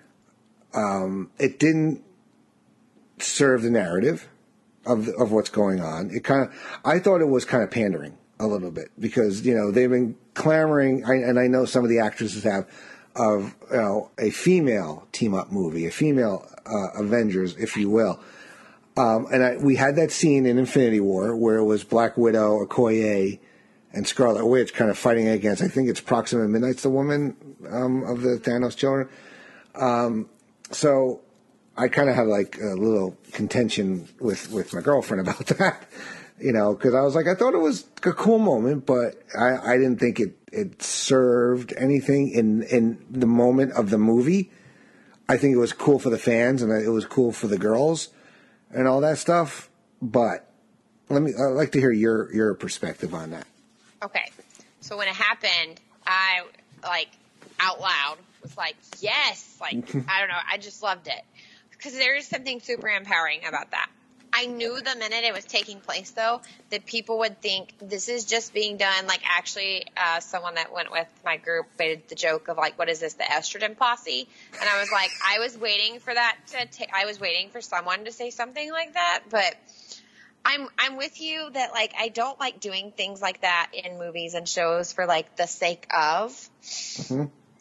it didn't serve the narrative of what's going on. I thought it was kind of pandering a little bit because, they've been clamoring, and I know some of the actresses have, of, a female team-up movie, a female Avengers, if you will. We had that scene in Infinity War where it was Black Widow, Okoye, and Scarlet Witch kind of fighting against, I think it's Proxima Midnight's the woman of the Thanos children. So I kind of had like a little contention with my girlfriend about that, because I was like, I thought it was a cool moment, but I didn't think it served anything in the moment of the movie. I think it was cool for the fans and it was cool for the girls and all that stuff. But I'd like to hear your perspective on that. Okay. So when it happened, I, out loud was like, yes. I don't know. I just loved it. Because there is something super empowering about that. I knew the minute it was taking place, though, that people would think this is just being done. Actually, someone that went with my group made the joke of, what is this, the estrogen posse? And I was like, I was waiting for that I was waiting for someone to say something like that, but I'm with you that I don't like doing things like that in movies and shows for the sake of. Mm-hmm.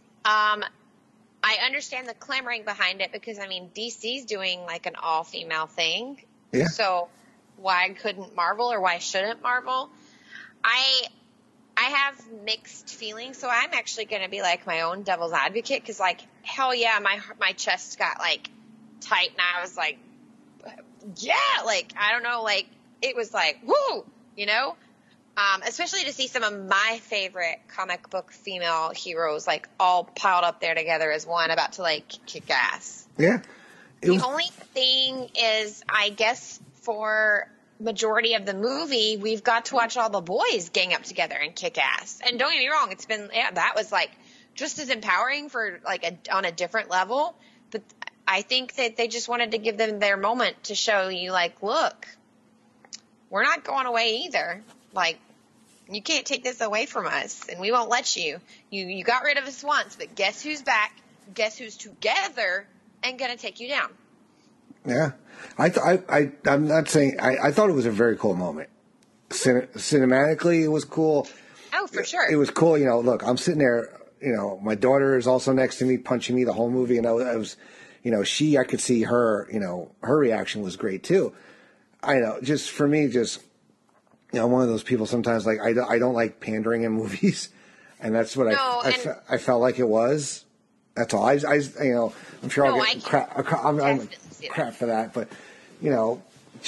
I understand the clamoring behind it because DC's doing an all female thing. Yeah. So why couldn't Marvel or why shouldn't Marvel? I have mixed feelings, so I'm actually going to be my own devil's advocate because hell yeah, my chest got tight and I was yeah, like, I don't know, like, it was like, woo, you know? Especially to see some of my favorite comic book female heroes, like, all piled up there together as one, about to, like, kick ass. Yeah. The only thing is, I guess, for majority of the movie, we've got to watch all the boys gang up together and kick ass. And don't get me wrong, that was, like, just as empowering for, like, on a different level. But I think that they just wanted to give them their moment to show you, like, look, we're not going away either. Like, you can't take this away from us, and we won't let you. You got rid of us once, but guess who's back? Guess who's together and going to take you down? Yeah. I'm not saying, I thought it was a very cool moment. Cinematically, it was cool. Oh, for sure. It was cool. You know, look, I'm sitting there, you know, my daughter is also next to me, punching me the whole movie. And I was, you know, I could see her, you know, her reaction was great too. I know, just for me, just, you know, one of those people sometimes, like, I don't like pandering in movies. And that's what I felt like it was. That's all. You know, I'm sure I'll get crap for that. But, you know,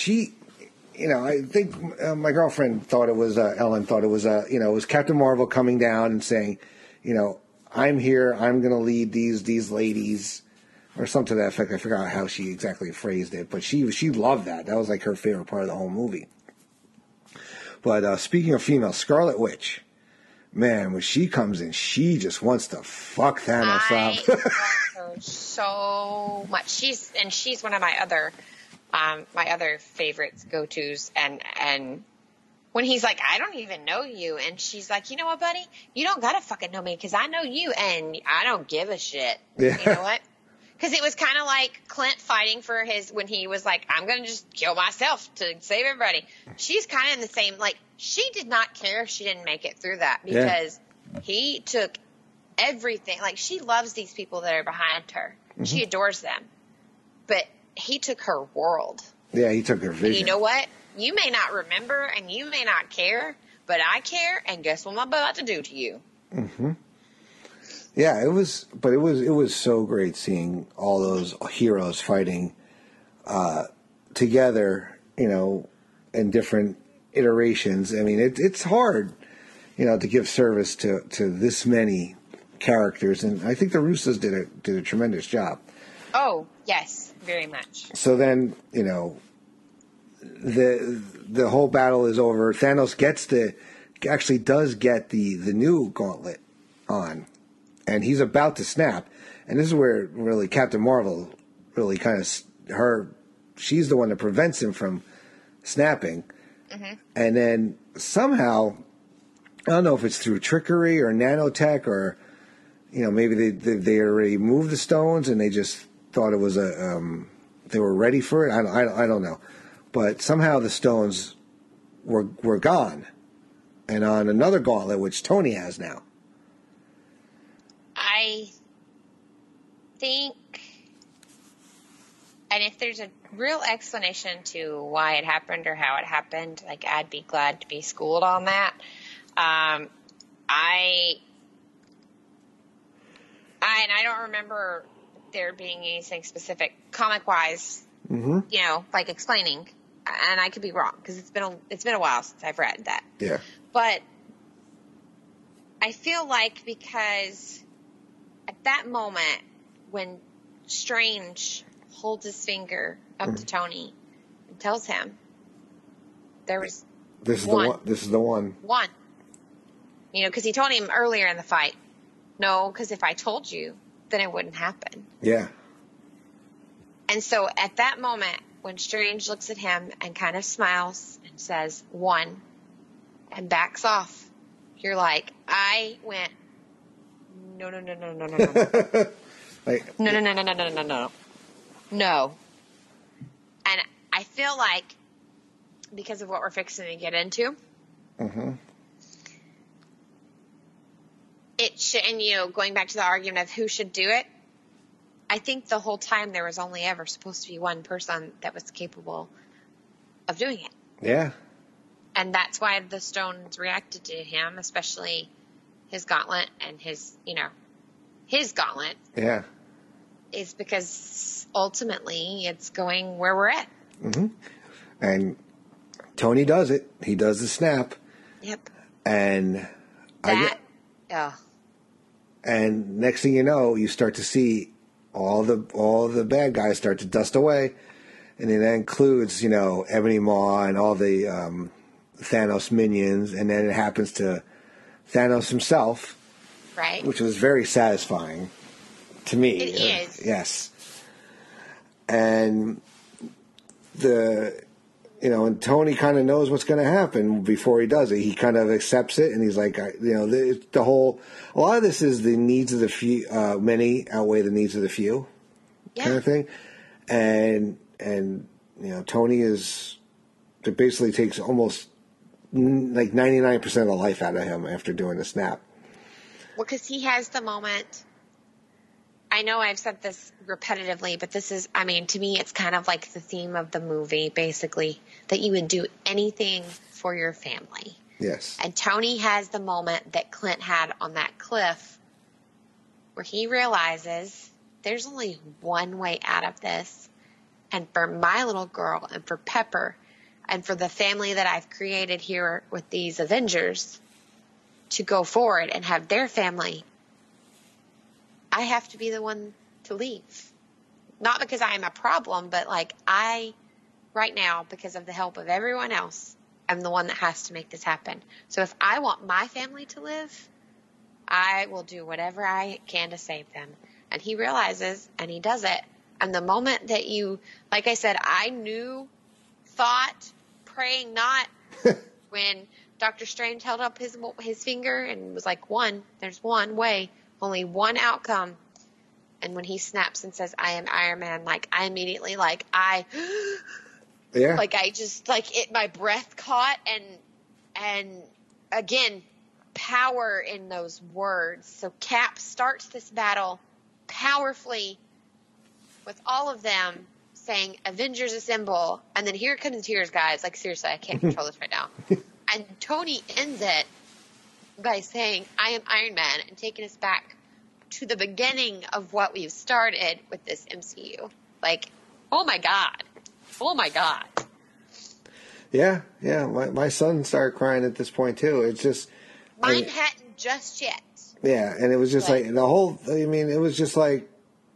I think my girlfriend thought it was, Ellen thought it was, you know, it was Captain Marvel coming down and saying, you know, I'm here, I'm going to lead these ladies, or something to that effect. I forgot how she exactly phrased it, but she loved that. That was like her favorite part of the whole movie. But speaking of female, Scarlet Witch, man, when she comes in, she just wants to fuck Thanos up. I love her so much. She's one of my other favorites, go-tos, and when he's like, I don't even know you, and she's like, you know what, buddy? You don't gotta fucking know me, because I know you, and I don't give a shit. Yeah. You know what? Because it was kind of like Clint fighting for when he was like, I'm going to just kill myself to save everybody. She's kind of in the same, like, she did not care if she didn't make it through that, because he took everything. Like, she loves these people that are behind her. Mm-hmm. She adores them. But he took her world. Yeah, he took her vision. And you know what? You may not remember and you may not care, but I care, and guess what I'm about to do to you? Mm-hmm. Yeah, it was so great seeing all those heroes fighting together, you know, in different iterations. I mean, it's hard, you know, to give service to this many characters, and I think the Russos did a tremendous job. Oh, yes, very much. So then, you know, the whole battle is over. Thanos does get the new gauntlet on. And he's about to snap. And this is where really Captain Marvel really kind of, she's the one that prevents him from snapping. Mm-hmm. And then somehow, I don't know if it's through trickery or nanotech, or, you know, maybe they already moved the stones and they just thought it was they were ready for it. I don't know. But somehow the stones were gone. And on another gauntlet, which Tony has now. I think, and if there's a real explanation to why it happened or how it happened, like, I'd be glad to be schooled on that. And I don't remember there being anything specific comic-wise, mm-hmm. you know, like explaining, and I could be wrong because it's been a while since I've read that. Yeah. But I feel like, because at that moment when Strange holds his finger up to Tony and tells him there was this is the one. You know, because he told him earlier in the fight, no, because if I told you, then it wouldn't happen. Yeah. And so at that moment, when Strange looks at him and kind of smiles and says, one, and backs off, you're like, I went, no. Like, No. No. And I feel like, because of what we're fixing to get into, mm-hmm. and, you know, going back to the argument of who should do it, I think the whole time there was only ever supposed to be one person that was capable of doing it. Yeah. And that's why the stones reacted to him, especially his gauntlet and his gauntlet. Yeah. Is because ultimately it's going where we're at. And Tony does it. He does the snap. Yep. And oh. And next thing you know, you start to see all the bad guys start to dust away, and that includes, you know, Ebony Maw and all the Thanos minions, and then it happens to Thanos himself, right? Which was very satisfying to me. It is. Yes. And and Tony kind of knows what's going to happen before he does it. He kind of accepts it, and he's like, a lot of this is the needs of the few, many outweigh the needs of the few, kind of thing. And Tony it basically takes almost like 99% of the life out of him after doing the snap. Well, because he has the moment. I know I've said this repetitively, but this is, to me, it's kind of like the theme of the movie, basically, that you would do anything for your family. Yes. And Tony has the moment that Clint had on that cliff where he realizes there's only one way out of this. And for my little girl and for Pepper and for the family that I've created here with these Avengers to go forward and have their family, I have to be the one to leave. Not because I am a problem, but right now, because of the help of everyone else, I'm the one that has to make this happen. So if I want my family to live, I will do whatever I can to save them. And he realizes, and he does it. And the moment that you, like I said, I praying not, when Dr. Strange held up his finger and was like, there's one way. Only one outcome. And when he snaps and says, I am Iron Man, I immediately, my breath caught and again, power in those words. So Cap starts this battle powerfully with all of them saying, Avengers Assemble. And then here comes tears, guys. Seriously, I can't control this right now. And Tony ends it by saying, I am Iron Man, and taking us back to the beginning of what we've started with this MCU. Oh my God. Oh my God. Yeah. My son started crying at this point too. It's just... Mine hadn't just yet. Yeah, and it was just it was just it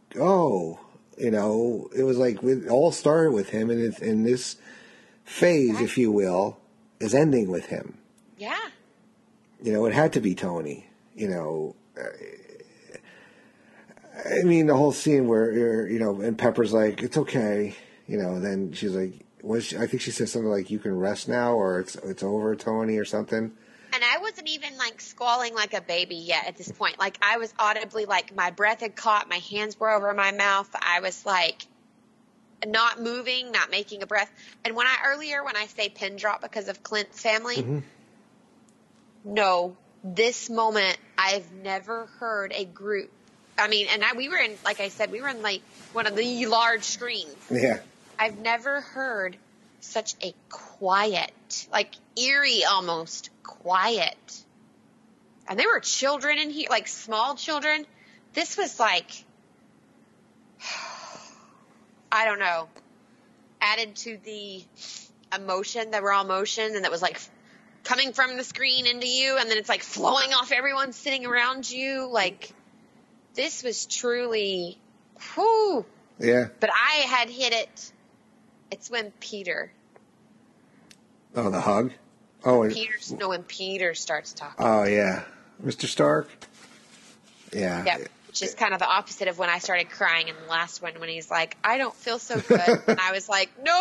was it all started with him, and this phase, if you will, is ending with him. Yeah. It had to be Tony. The whole scene where, and Pepper's like, it's okay. Then she's like, I think she said something like, you can rest now, or it's over, Tony, or something. And I wasn't even squalling like a baby yet at this point. I was audibly my breath had caught, my hands were over my mouth. I was not moving, not making a breath. And when I say pin drop because of Clint's family, no, this moment, I've never heard a group. We were in, like I said, one of the large screens. Yeah. I've never heard such a quiet, eerie almost quiet. And there were children in here, small children. This was I don't know, added to the emotion, the raw emotion, and that was coming from the screen into you, and then it's flowing off everyone sitting around you. This was truly, whew. Yeah. But I had hit it. It's when Peter. Oh, the hug? Oh, when Peter starts talking. Oh, yeah. Mr. Stark? Yeah. Yep. Which is kind of the opposite of when I started crying in the last one, when he's like, I don't feel so good. And I was like, no.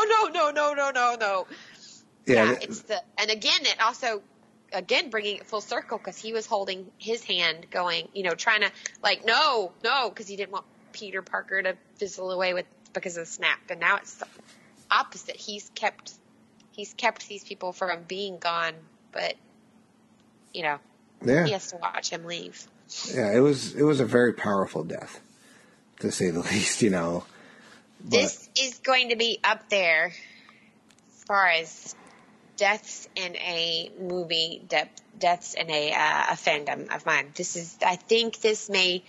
Yeah, and again, it also, bringing it full circle, because he was holding his hand going, trying to, no, because he didn't want Peter Parker to fizzle away because of the snap. And now it's the opposite. He's kept these people from being gone, but, he has to watch him leave. Yeah, it was a very powerful death, to say the least, But this is going to be up there as far as deaths in a movie, deaths in a fandom of mine. I think this may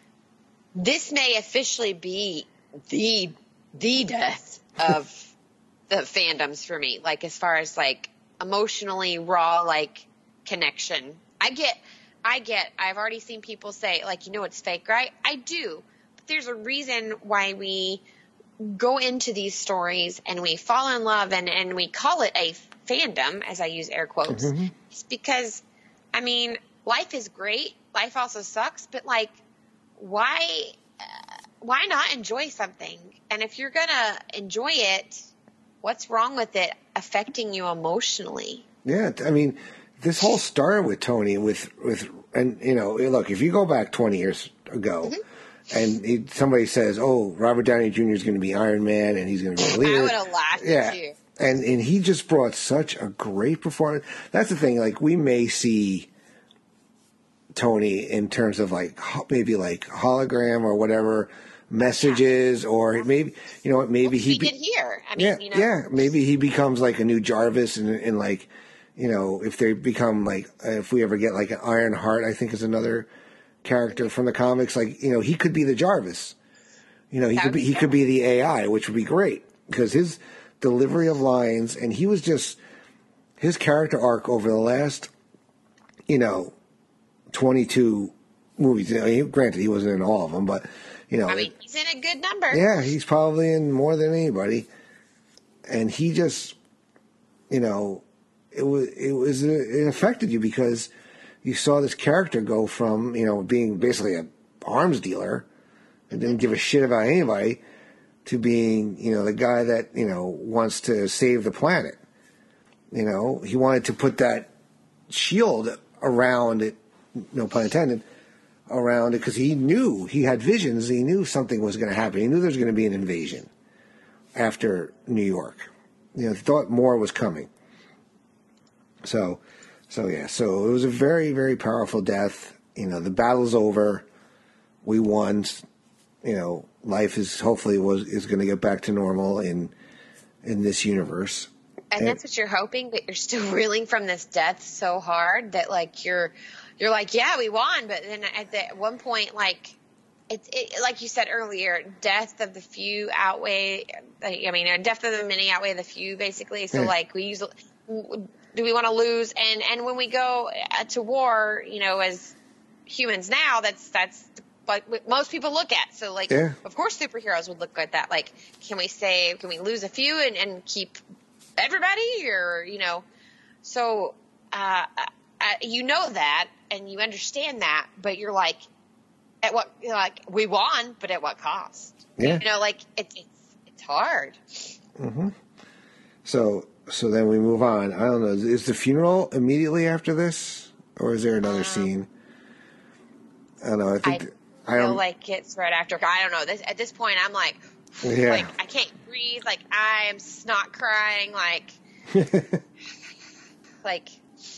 officially be the death of the fandoms for me. Like, as far as like emotionally raw, like connection. I've already seen people say, like, it's fake, right? I do. But there's a reason why we go into these stories and we fall in love and we call it a fandom, as I use air quotes. Mm-hmm. It's because, I mean, life is great. Life also sucks. But, like, why not enjoy something? And if you're going to enjoy it, what's wrong with it affecting you emotionally? Yeah, I mean, this whole started with Tony and look, if you go back 20 years ago and somebody says, "Oh, Robert Downey Jr. is going to be Iron Man and he's going to be a leader," I would have laughed at you. And he just brought such a great performance. That's the thing. Like, we may see Tony in terms of like maybe like hologram or whatever messages, or maybe maybe he did here. I mean, maybe he becomes like a new Jarvis and like. If they become like, if we ever get like an Ironheart, I think is another character from the comics. Like, he could be the Jarvis. He could be the AI, which would be great because his delivery of lines, and he was just his character arc over the last, 22 movies. Granted, he wasn't in all of them, but I mean, he's in a good number. Yeah, he's probably in more than anybody, and he just, it affected you because you saw this character go from, being basically an arms dealer and didn't give a shit about anybody to being, the guy that, wants to save the planet. He wanted to put that shield around it, no pun intended, around it because he knew, he had visions. He knew something was going to happen. He knew there was going to be an invasion after New York. He thought more was coming. So it was a very, very powerful death. The battle's over. We won. Life is going to get back to normal in this universe. And that's what you're hoping, but you're still reeling from this death so hard that like you're like, yeah, we won, but then at one point, like like you said earlier, death of the few outweigh. Death of the many outweigh the few, basically. So like do we want to lose? And when we go to war, as humans now, that's what most people look at. So like, of course, superheroes would look at that. Like, can we lose a few and keep everybody, or so that and you understand that, but you're like, we won, but at what cost? Yeah, it's hard. Mm-hmm. So then we move on. I don't know. Is the funeral immediately after this, or is there another scene? I don't know. I feel like it's right after. I don't know. At this point, I'm like, like I can't breathe. Like I am snot crying. Like,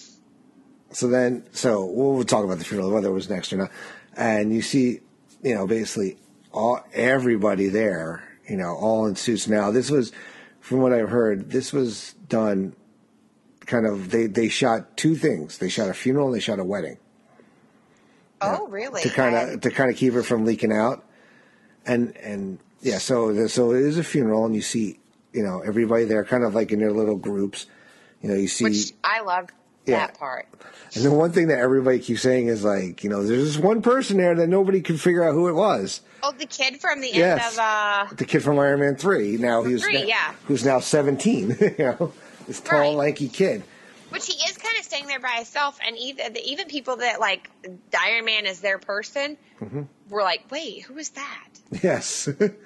So we'll talk about the funeral, whether it was next or not. And you see, basically everybody there, all in suits. Now this was, from what I've heard, this was done kind of, they shot two things. They shot a funeral and they shot a wedding. Oh, really? To kind of keep it from leaking out. And yeah, so it is a funeral, and you see, everybody there kind of like in their little groups. You see. Which I loved that part. And the one thing that everybody keeps saying is like, there's this one person there that nobody could figure out who it was. Oh, the kid from the end of the kid from Iron Man 3. Now who's now 17. This tall, lanky kid. Which he is kind of staying there by himself, and even people that like Iron Man is their person were like, "Wait, who is that?" Yes.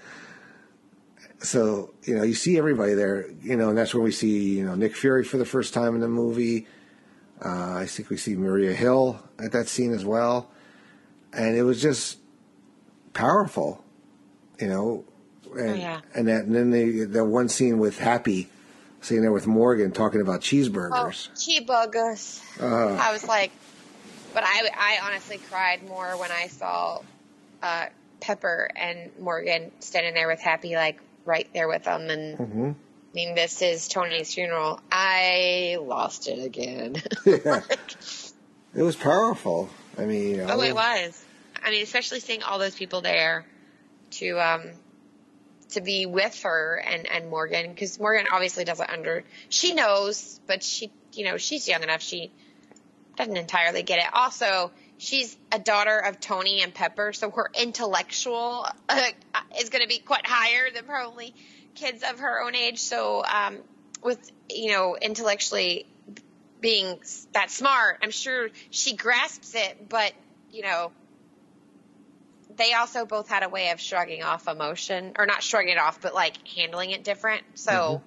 So you see everybody there, and that's where we see Nick Fury for the first time in the movie. I think we see Maria Hill at that scene as well, and it was just powerful, And then the one scene with Happy sitting there with Morgan talking about cheeseburgers. Oh, cheeseburgers. I was like, but I honestly cried more when I saw Pepper and Morgan standing there with Happy, like right there with them. And I mean, this is Tony's funeral. I lost it again. Yeah. It was powerful. I mean, it was. I mean, especially seeing all those people there to to be with her and Morgan, because Morgan obviously doesn't she knows, but she's young enough. She doesn't entirely get it. Also, she's a daughter of Tony and Pepper, so her intellectual is going to be quite higher than probably kids of her own age. So, with, intellectually being that smart, I'm sure she grasps it, but, they also both had a way of shrugging off emotion, or not shrugging it off, but like handling it different. So,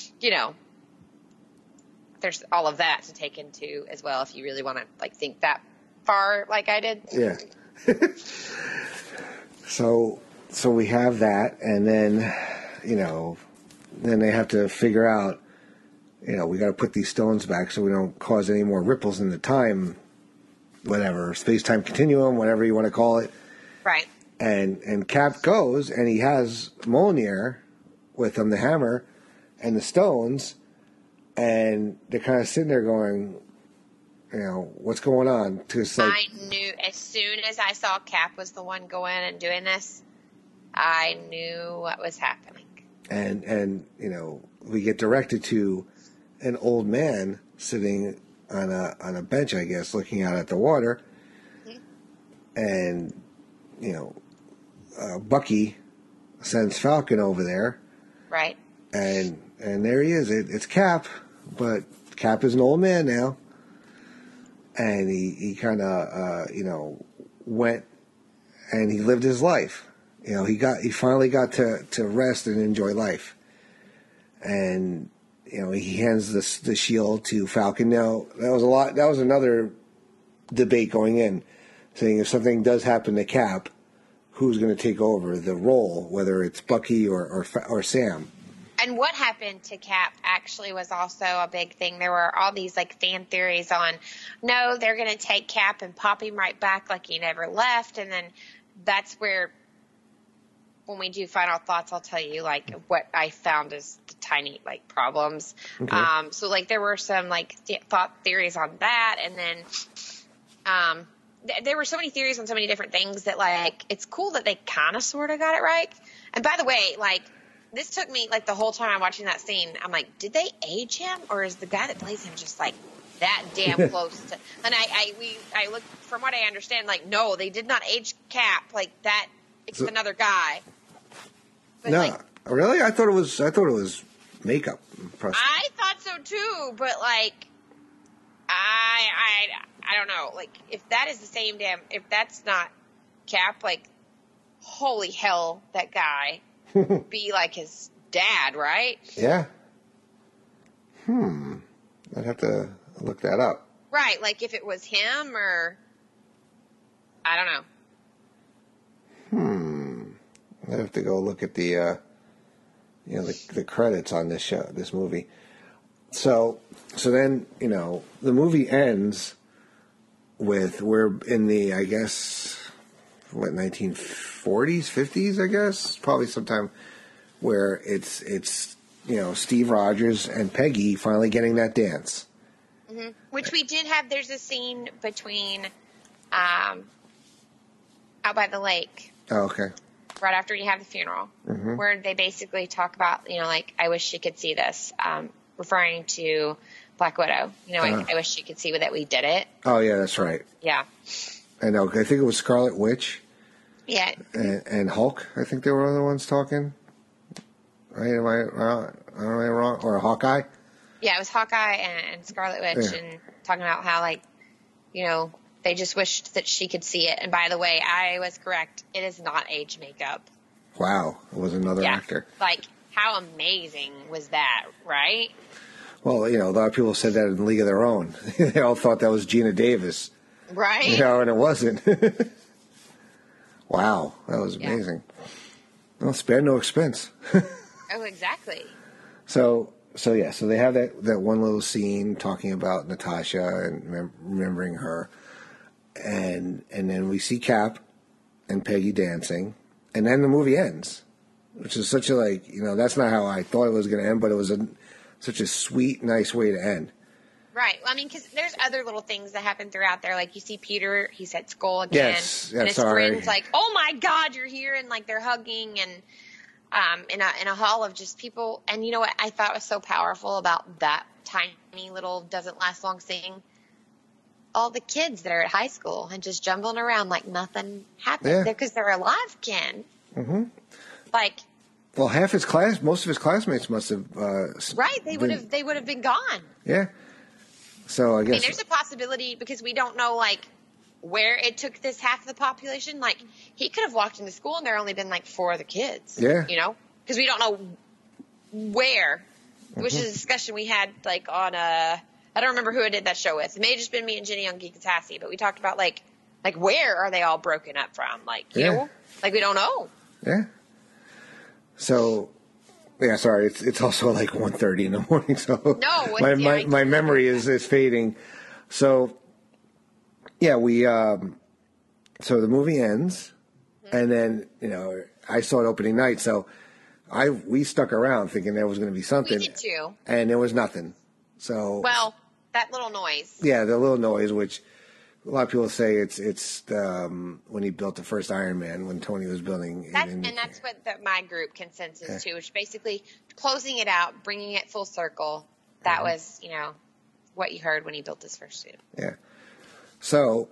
there's all of that to take into as well, if you really want to like think that far like I did. Yeah. So we have that, and then, then they have to figure out, we got to put these stones back so we don't cause any more ripples in the time, whatever, space-time continuum, whatever you want to call it. Right. And Cap goes, and he has Mjolnir with him, the hammer, and the stones, and they're kind of sitting there going, what's going on? I knew as soon as I saw Cap was the one going and doing this, I knew what was happening. And we get directed to an old man sitting on a bench, I guess, looking out at the water, and Bucky sends Falcon over there, right? And there he is. It's Cap, but Cap is an old man now, and he kind of went and he lived his life. He finally got to rest and enjoy life, and he hands the shield to Falcon. Now that was another debate going in, saying if something does happen to Cap, who's going to take over the role, whether it's Bucky or Sam. And what happened to Cap actually was also a big thing. There were all these like fan theories on, no, they're going to take Cap and pop him right back like he never left. And then that's where, when we do final thoughts, I'll tell you like what I found is the tiny like problems. Okay. So like there were some like thought theories on that. And then, there were so many theories on so many different things that, like, it's cool that they kind of sort of got it right. And by the way, like, this took me, like, the whole time I'm watching that scene, I'm like, did they age him? Or is the guy that plays him just, like, that damn close to... And I look, from what I understand, like, no, they did not age Cap. Like, that, it's another guy. But, no, like, really? I thought it was makeup. I thought so, too. But, like, I don't know. Like, if that is the same if that's not Cap, like, holy hell, that guy be like his dad, right? Yeah. I'd have to look that up. Right. Like, if it was him or, I don't know. I'd have to go look at the credits on this movie. So then, the movie ends with, we're in the, I guess, 1940s, 50s, I guess? Probably sometime where it's Steve Rogers and Peggy finally getting that dance. Mm-hmm. Which we did have, there's a scene between, out by the lake. Oh, okay. Right after you have the funeral, where they basically talk about, like, I wish she could see this, referring to Black Widow. I wish she could see that we did it. Oh, yeah, that's right. Yeah. I know. I think it was Scarlet Witch. Yeah. And Hulk, I think they were the ones talking. Right? Am I wrong? Or Hawkeye? Yeah, it was Hawkeye and Scarlet Witch, and talking about how, like, they just wished that she could see it. And by the way, I was correct. It is not age makeup. Wow. It was another actor. Like, how amazing was that, right? Well, a lot of people said that in League of Their Own. They all thought that was Gina Davis. Right. And it wasn't. Wow. That was amazing. Well, spare no expense. Oh, exactly. So they have that one little scene talking about Natasha and remembering her. And then we see Cap and Peggy dancing. And then the movie ends. Which is such a, that's not how I thought it was going to end, but it was such a sweet, nice way to end. Right. Well, I mean, because there's other little things that happen throughout there. Like, you see Peter, he's at school again. Yes, and his sorry. friend's like, oh, my God, you're here. And, like, they're hugging. And in a hall of just people. And you know what I thought was so powerful about that tiny little doesn't last long thing? All the kids that are at high school and just jumbling around like nothing happened because they're alive, Ken. Mm-hmm. Like, well, most of his classmates must have. Right, they would have been gone. Yeah. So I guess there's a possibility because we don't know like where it took this half of the population. Like he could have walked into school and there only been like 4 other kids. Yeah. You know, because we don't know where. Which is a discussion we had like on I don't remember who I did that show with. It may have just been me and Jenny on Geektastic, but we talked about like where are they all broken up from? Like, you know, like we don't know. Yeah. So, yeah, sorry, it's also like 1:30 in the morning, so no, my memory is fading. So, yeah, so the movie ends, and then, you know, I saw it opening night, so we stuck around thinking there was going to be something. We did too. And there was nothing. So, well, that little noise. Yeah, the little noise, which a lot of people say it's when he built the first Iron Man, when Tony was building. That's what my group consensus too, which basically closing it out, bringing it full circle. That was, you know, what you heard when he built his first suit. Yeah. So,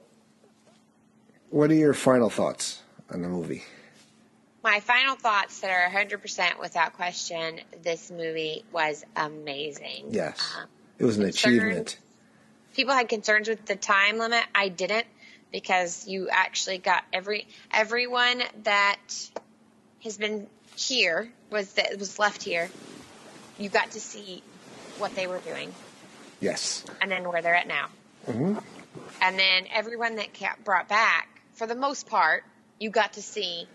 what are your final thoughts on the movie? My final thoughts that are 100% without question, this movie was amazing. Yes. It was an achievement. People had concerns with the time limit. I didn't, because you actually got everyone that has been here was left here. You got to see what they were doing. Yes. And then where they're at now. Mm-hmm. And then everyone that got brought back, for the most part, you got to see.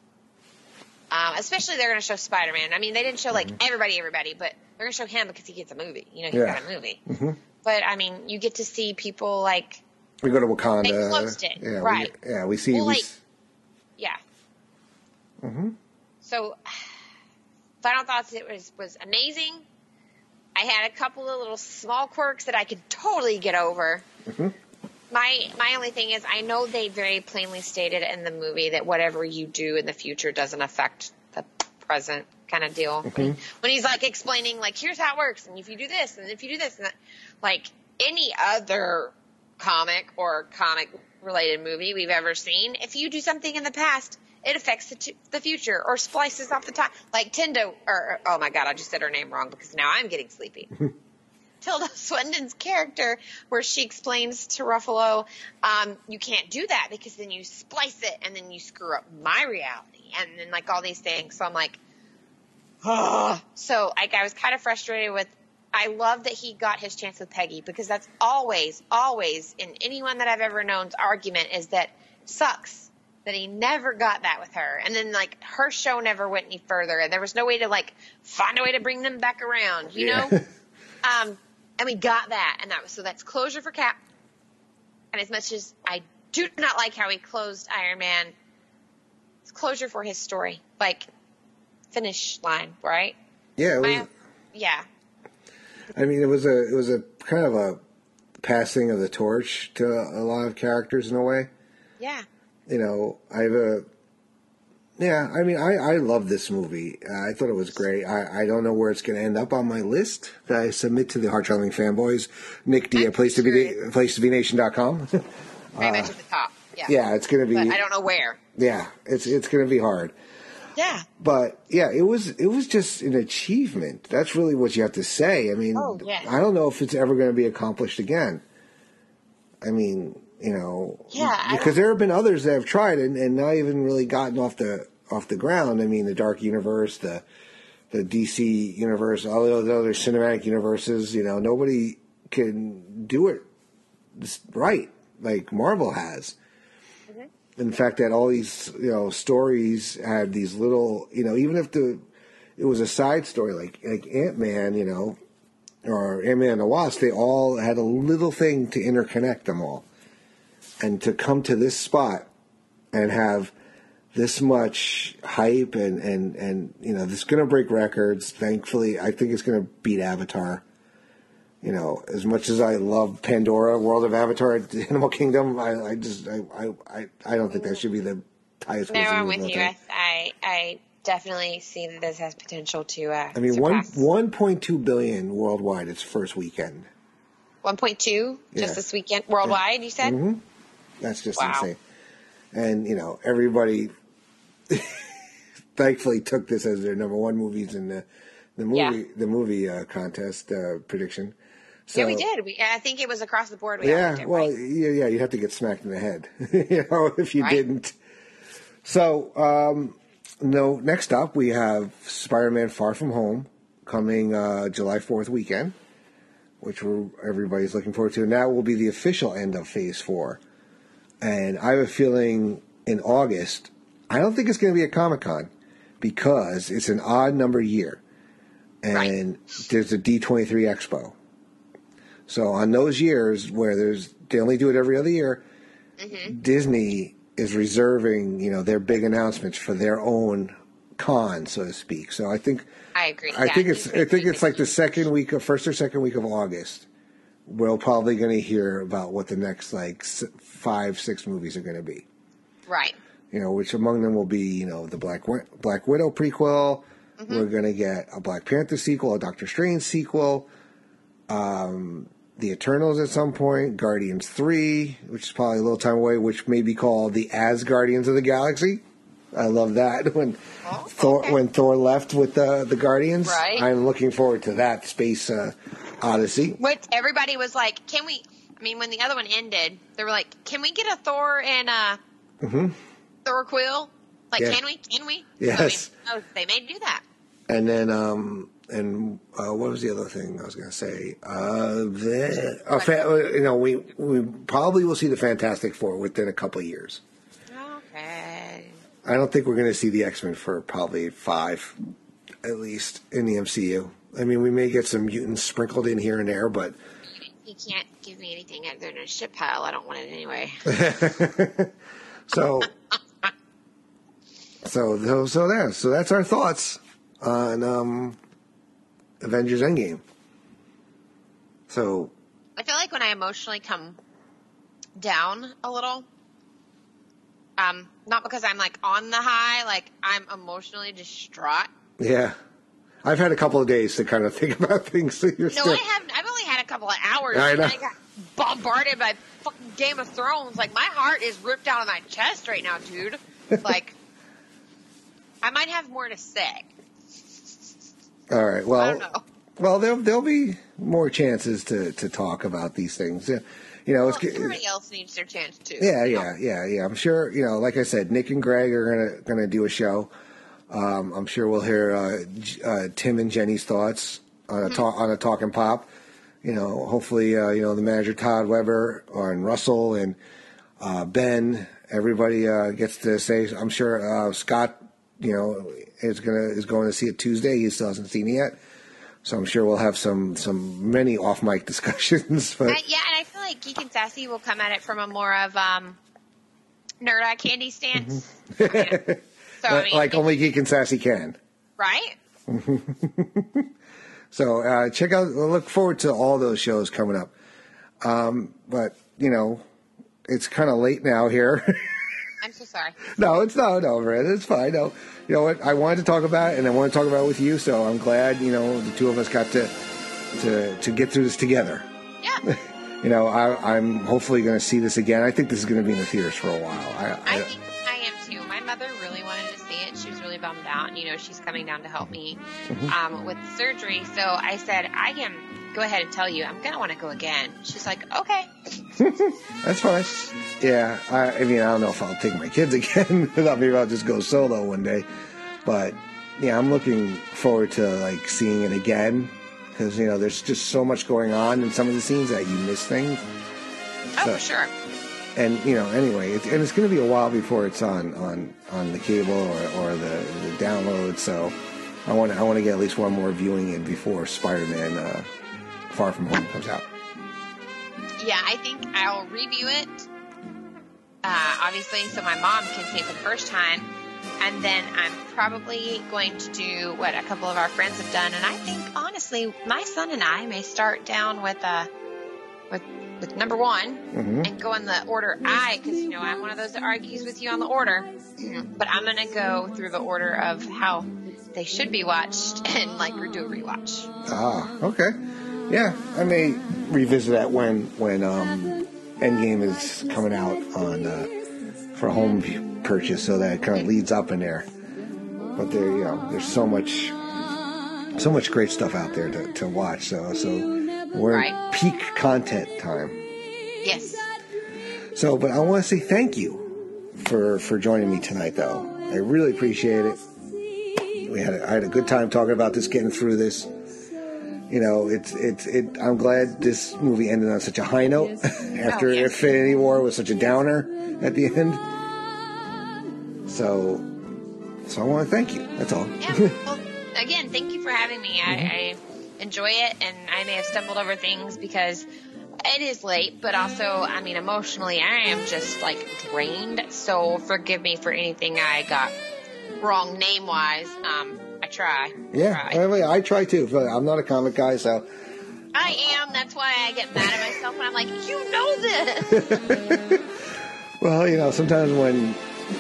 Especially they're going to show Spider-Man. I mean, they didn't show like everybody, but they're going to show him because he gets a movie. You know, he's got a movie. Mm-hmm. But I mean, you get to see people like we go to Wakanda. They closed it, right? We see. Well, yeah. Mm-hmm. So, final thoughts. It was amazing. I had a couple of little small quirks that I could totally get over. Mm-hmm. My only thing is, I know they very plainly stated in the movie that whatever you do in the future doesn't affect the present kind of deal. Mm-hmm. When he's like explaining, like, here's how it works, and if you do this, and if you do this, and that, like any other comic or comic related movie we've ever seen, if you do something in the past, it affects the future or splices off the top. Like oh my God, I just said her name wrong because now I'm getting sleepy. Tilda Swinton's character, where she explains to Ruffalo, you can't do that because then you splice it and then you screw up my reality and then like all these things. So I'm like, oh. So like I was kind of frustrated with. I love that he got his chance with Peggy because that's always in anyone that I've ever known's argument is that sucks that he never got that with her. And then like her show never went any further and there was no way to like find a way to bring them back around, you know? And we got that, and that's closure for Cap. And as much as I do not like how he closed Iron Man, it's closure for his story, like finish line, right? Yeah. Yeah. I mean, it was a kind of a passing of the torch to a lot of characters in a way. Yeah. You know, I mean, I love this movie. I thought it was great. I don't know where it's going to end up on my list that I submit to the Heart Traveling Fanboys. Nick D at PlaceToBeNation.com. Very much at the top. Yeah. Yeah, it's going to be. But I don't know where. Yeah, it's going to be hard. Yeah. But yeah, it was just an achievement. That's really what you have to say. I mean, I don't know if it's ever going to be accomplished again. I mean, you know, because there have been others that have tried and not even really gotten off the ground. I mean, the Dark Universe, the DC Universe, all the other cinematic universes. You know, nobody can do it right like Marvel has. Mm-hmm. In fact, that all these stories had these little even if it was a side story like Ant-Man, or Ant-Man and the Wasp, they all had a little thing to interconnect them all. And to come to this spot and have this much hype and this is going to break records. Thankfully, I think it's going to beat Avatar. As much as I love Pandora, World of Avatar, Animal Kingdom, I don't think that should be the highest. No, I'm with you. definitely see that this has potential to. I mean, surpass. 1.2 billion worldwide its first weekend. 1.2 just this weekend worldwide. You said. Mm-hmm. That's just wow. insane. And everybody thankfully took this as their number one movies in the movie contest prediction. So, yeah, we did. I think it was across the board. You'd have to get smacked in the head, if you didn't. So, next up we have Spider-Man: Far From Home coming July 4th weekend, which everybody's looking forward to. And that will be the official end of Phase 4. And I have a feeling in August, I don't think it's going to be a Comic-Con because it's an odd number year. And there's a D23 Expo. So on those years where they only do it every other year, Disney is reserving, their big announcements for their own con, so to speak. So I think I agree. I think it's like the first or second week of August. We're probably going to hear about what the next 5-6 movies are going to be. Right. Which among them will be, the Black Widow prequel. Mm-hmm. We're going to get a Black Panther sequel, a Doctor Strange sequel, the Eternals at some point, Guardians 3, which is probably a little time away, which may be called the As Guardians of the Galaxy. I love that when Thor left with the Guardians. Right. I'm looking forward to that space Odyssey. Which everybody was like, when the other one ended, they were like, can we get a Thor and Thor Quill? Can we? Yes. So, they may do that. And then, what was the other thing I was going to say? We probably will see the Fantastic Four within a couple of years. Okay. I don't think we're going to see the X-Men for probably 5, at least, in the MCU. I mean, we may get some mutants sprinkled in here and there, but... You can't give me anything other than a shit pile. I don't want it anyway. So that's our thoughts on Avengers Endgame. So I feel like when I emotionally come down a little, not because I'm on the high, I'm emotionally distraught. Yeah. I've had a couple of days to kind of think about things. So I haven't. I've only had a couple of hours. I know. And I got bombarded by fucking Game of Thrones. My heart is ripped out of my chest right now, dude. I might have more to say. All right. Well, I don't know. Well, there'll be more chances to talk about these things. Everybody else needs their chance too. Yeah. I'm sure. Like I said, Nick and Greg are gonna do a show. I'm sure we'll hear Tim and Jenny's thoughts on a Talking Pop. Hopefully, the manager Todd Weber and Russell and Ben. Everybody gets to say. I'm sure Scott, is going to see it Tuesday. He still hasn't seen it yet, so I'm sure we'll have many off mic discussions. But and I feel like Geek and Sassy will come at it from a more of nerd eye candy stance. Mm-hmm. Only Geek and Sassy can. Right? So check out, look forward to all those shows coming up. But, it's kind of late now here. I'm so sorry. No, it's not over. It's fine. No, you know what? I wanted to talk about it, and I want to talk about it with you, so I'm glad, the two of us got to get through this together. Yeah. I'm hopefully going to see this again. I think this is going to be in the theaters for a while. I think I am too. My mother really wanted to see it. She was really bummed out. She's coming down to help me with the surgery. So I said, I can go ahead and tell you, I'm going to want to go again. She's like, okay. That's fine. Yeah. I don't know if I'll take my kids again. Maybe I'll just go solo one day. But, yeah, I'm looking forward to, seeing it again. Because, there's just so much going on in some of the scenes that you miss things. For sure. And, anyway, it's going to be a while before it's on the cable or the download. So I want to get at least one more viewing in before Spider-Man Far From Home comes out. Yeah, I think I'll review it, obviously, so my mom can see it for the first time. And then I'm probably going to do what a couple of our friends have done. And I think, honestly, my son and I may start down with with number one and go in the order because I'm one of those that argues with you on the order, but I'm gonna go through the order of how they should be watched and do a rewatch. Okay. Yeah, I may revisit that when Endgame is coming out for home purchase, so that it kind of leads up in there. But there's so much great stuff out there to watch. So we're in peak content time. Yes. So, but I want to say thank you for joining me tonight, though. I really appreciate it. I had a good time talking about this, getting through this. I'm glad this movie ended on such a high note after Infinity War was such a downer at the end. So I want to thank you. That's all. Yeah. Well, again, thank you for having me. I enjoy it, and I may have stumbled over things because it is late, but also, emotionally, I am just drained. So forgive me for anything I got wrong name-wise. I try. Yeah, I try too. I'm not a comic guy, so. I am. That's why I get mad at myself when I'm like, you know this. Well, sometimes when,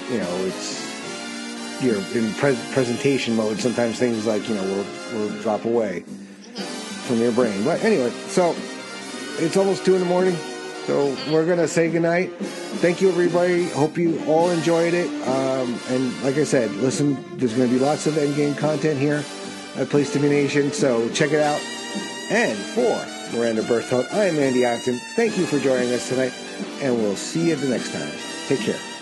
you're in presentation mode, sometimes things will drop away from your brain. But anyway, so it's almost 2 a.m, so we're going to say goodnight. Thank you, everybody. Hope you all enjoyed it. And like I said, listen, there's going to be lots of Endgame content here at Place to Be Nation, so check it out. And for Miranda Berthold, I am Andy Acton. Thank you for joining us tonight, and we'll see you the next time. Take care.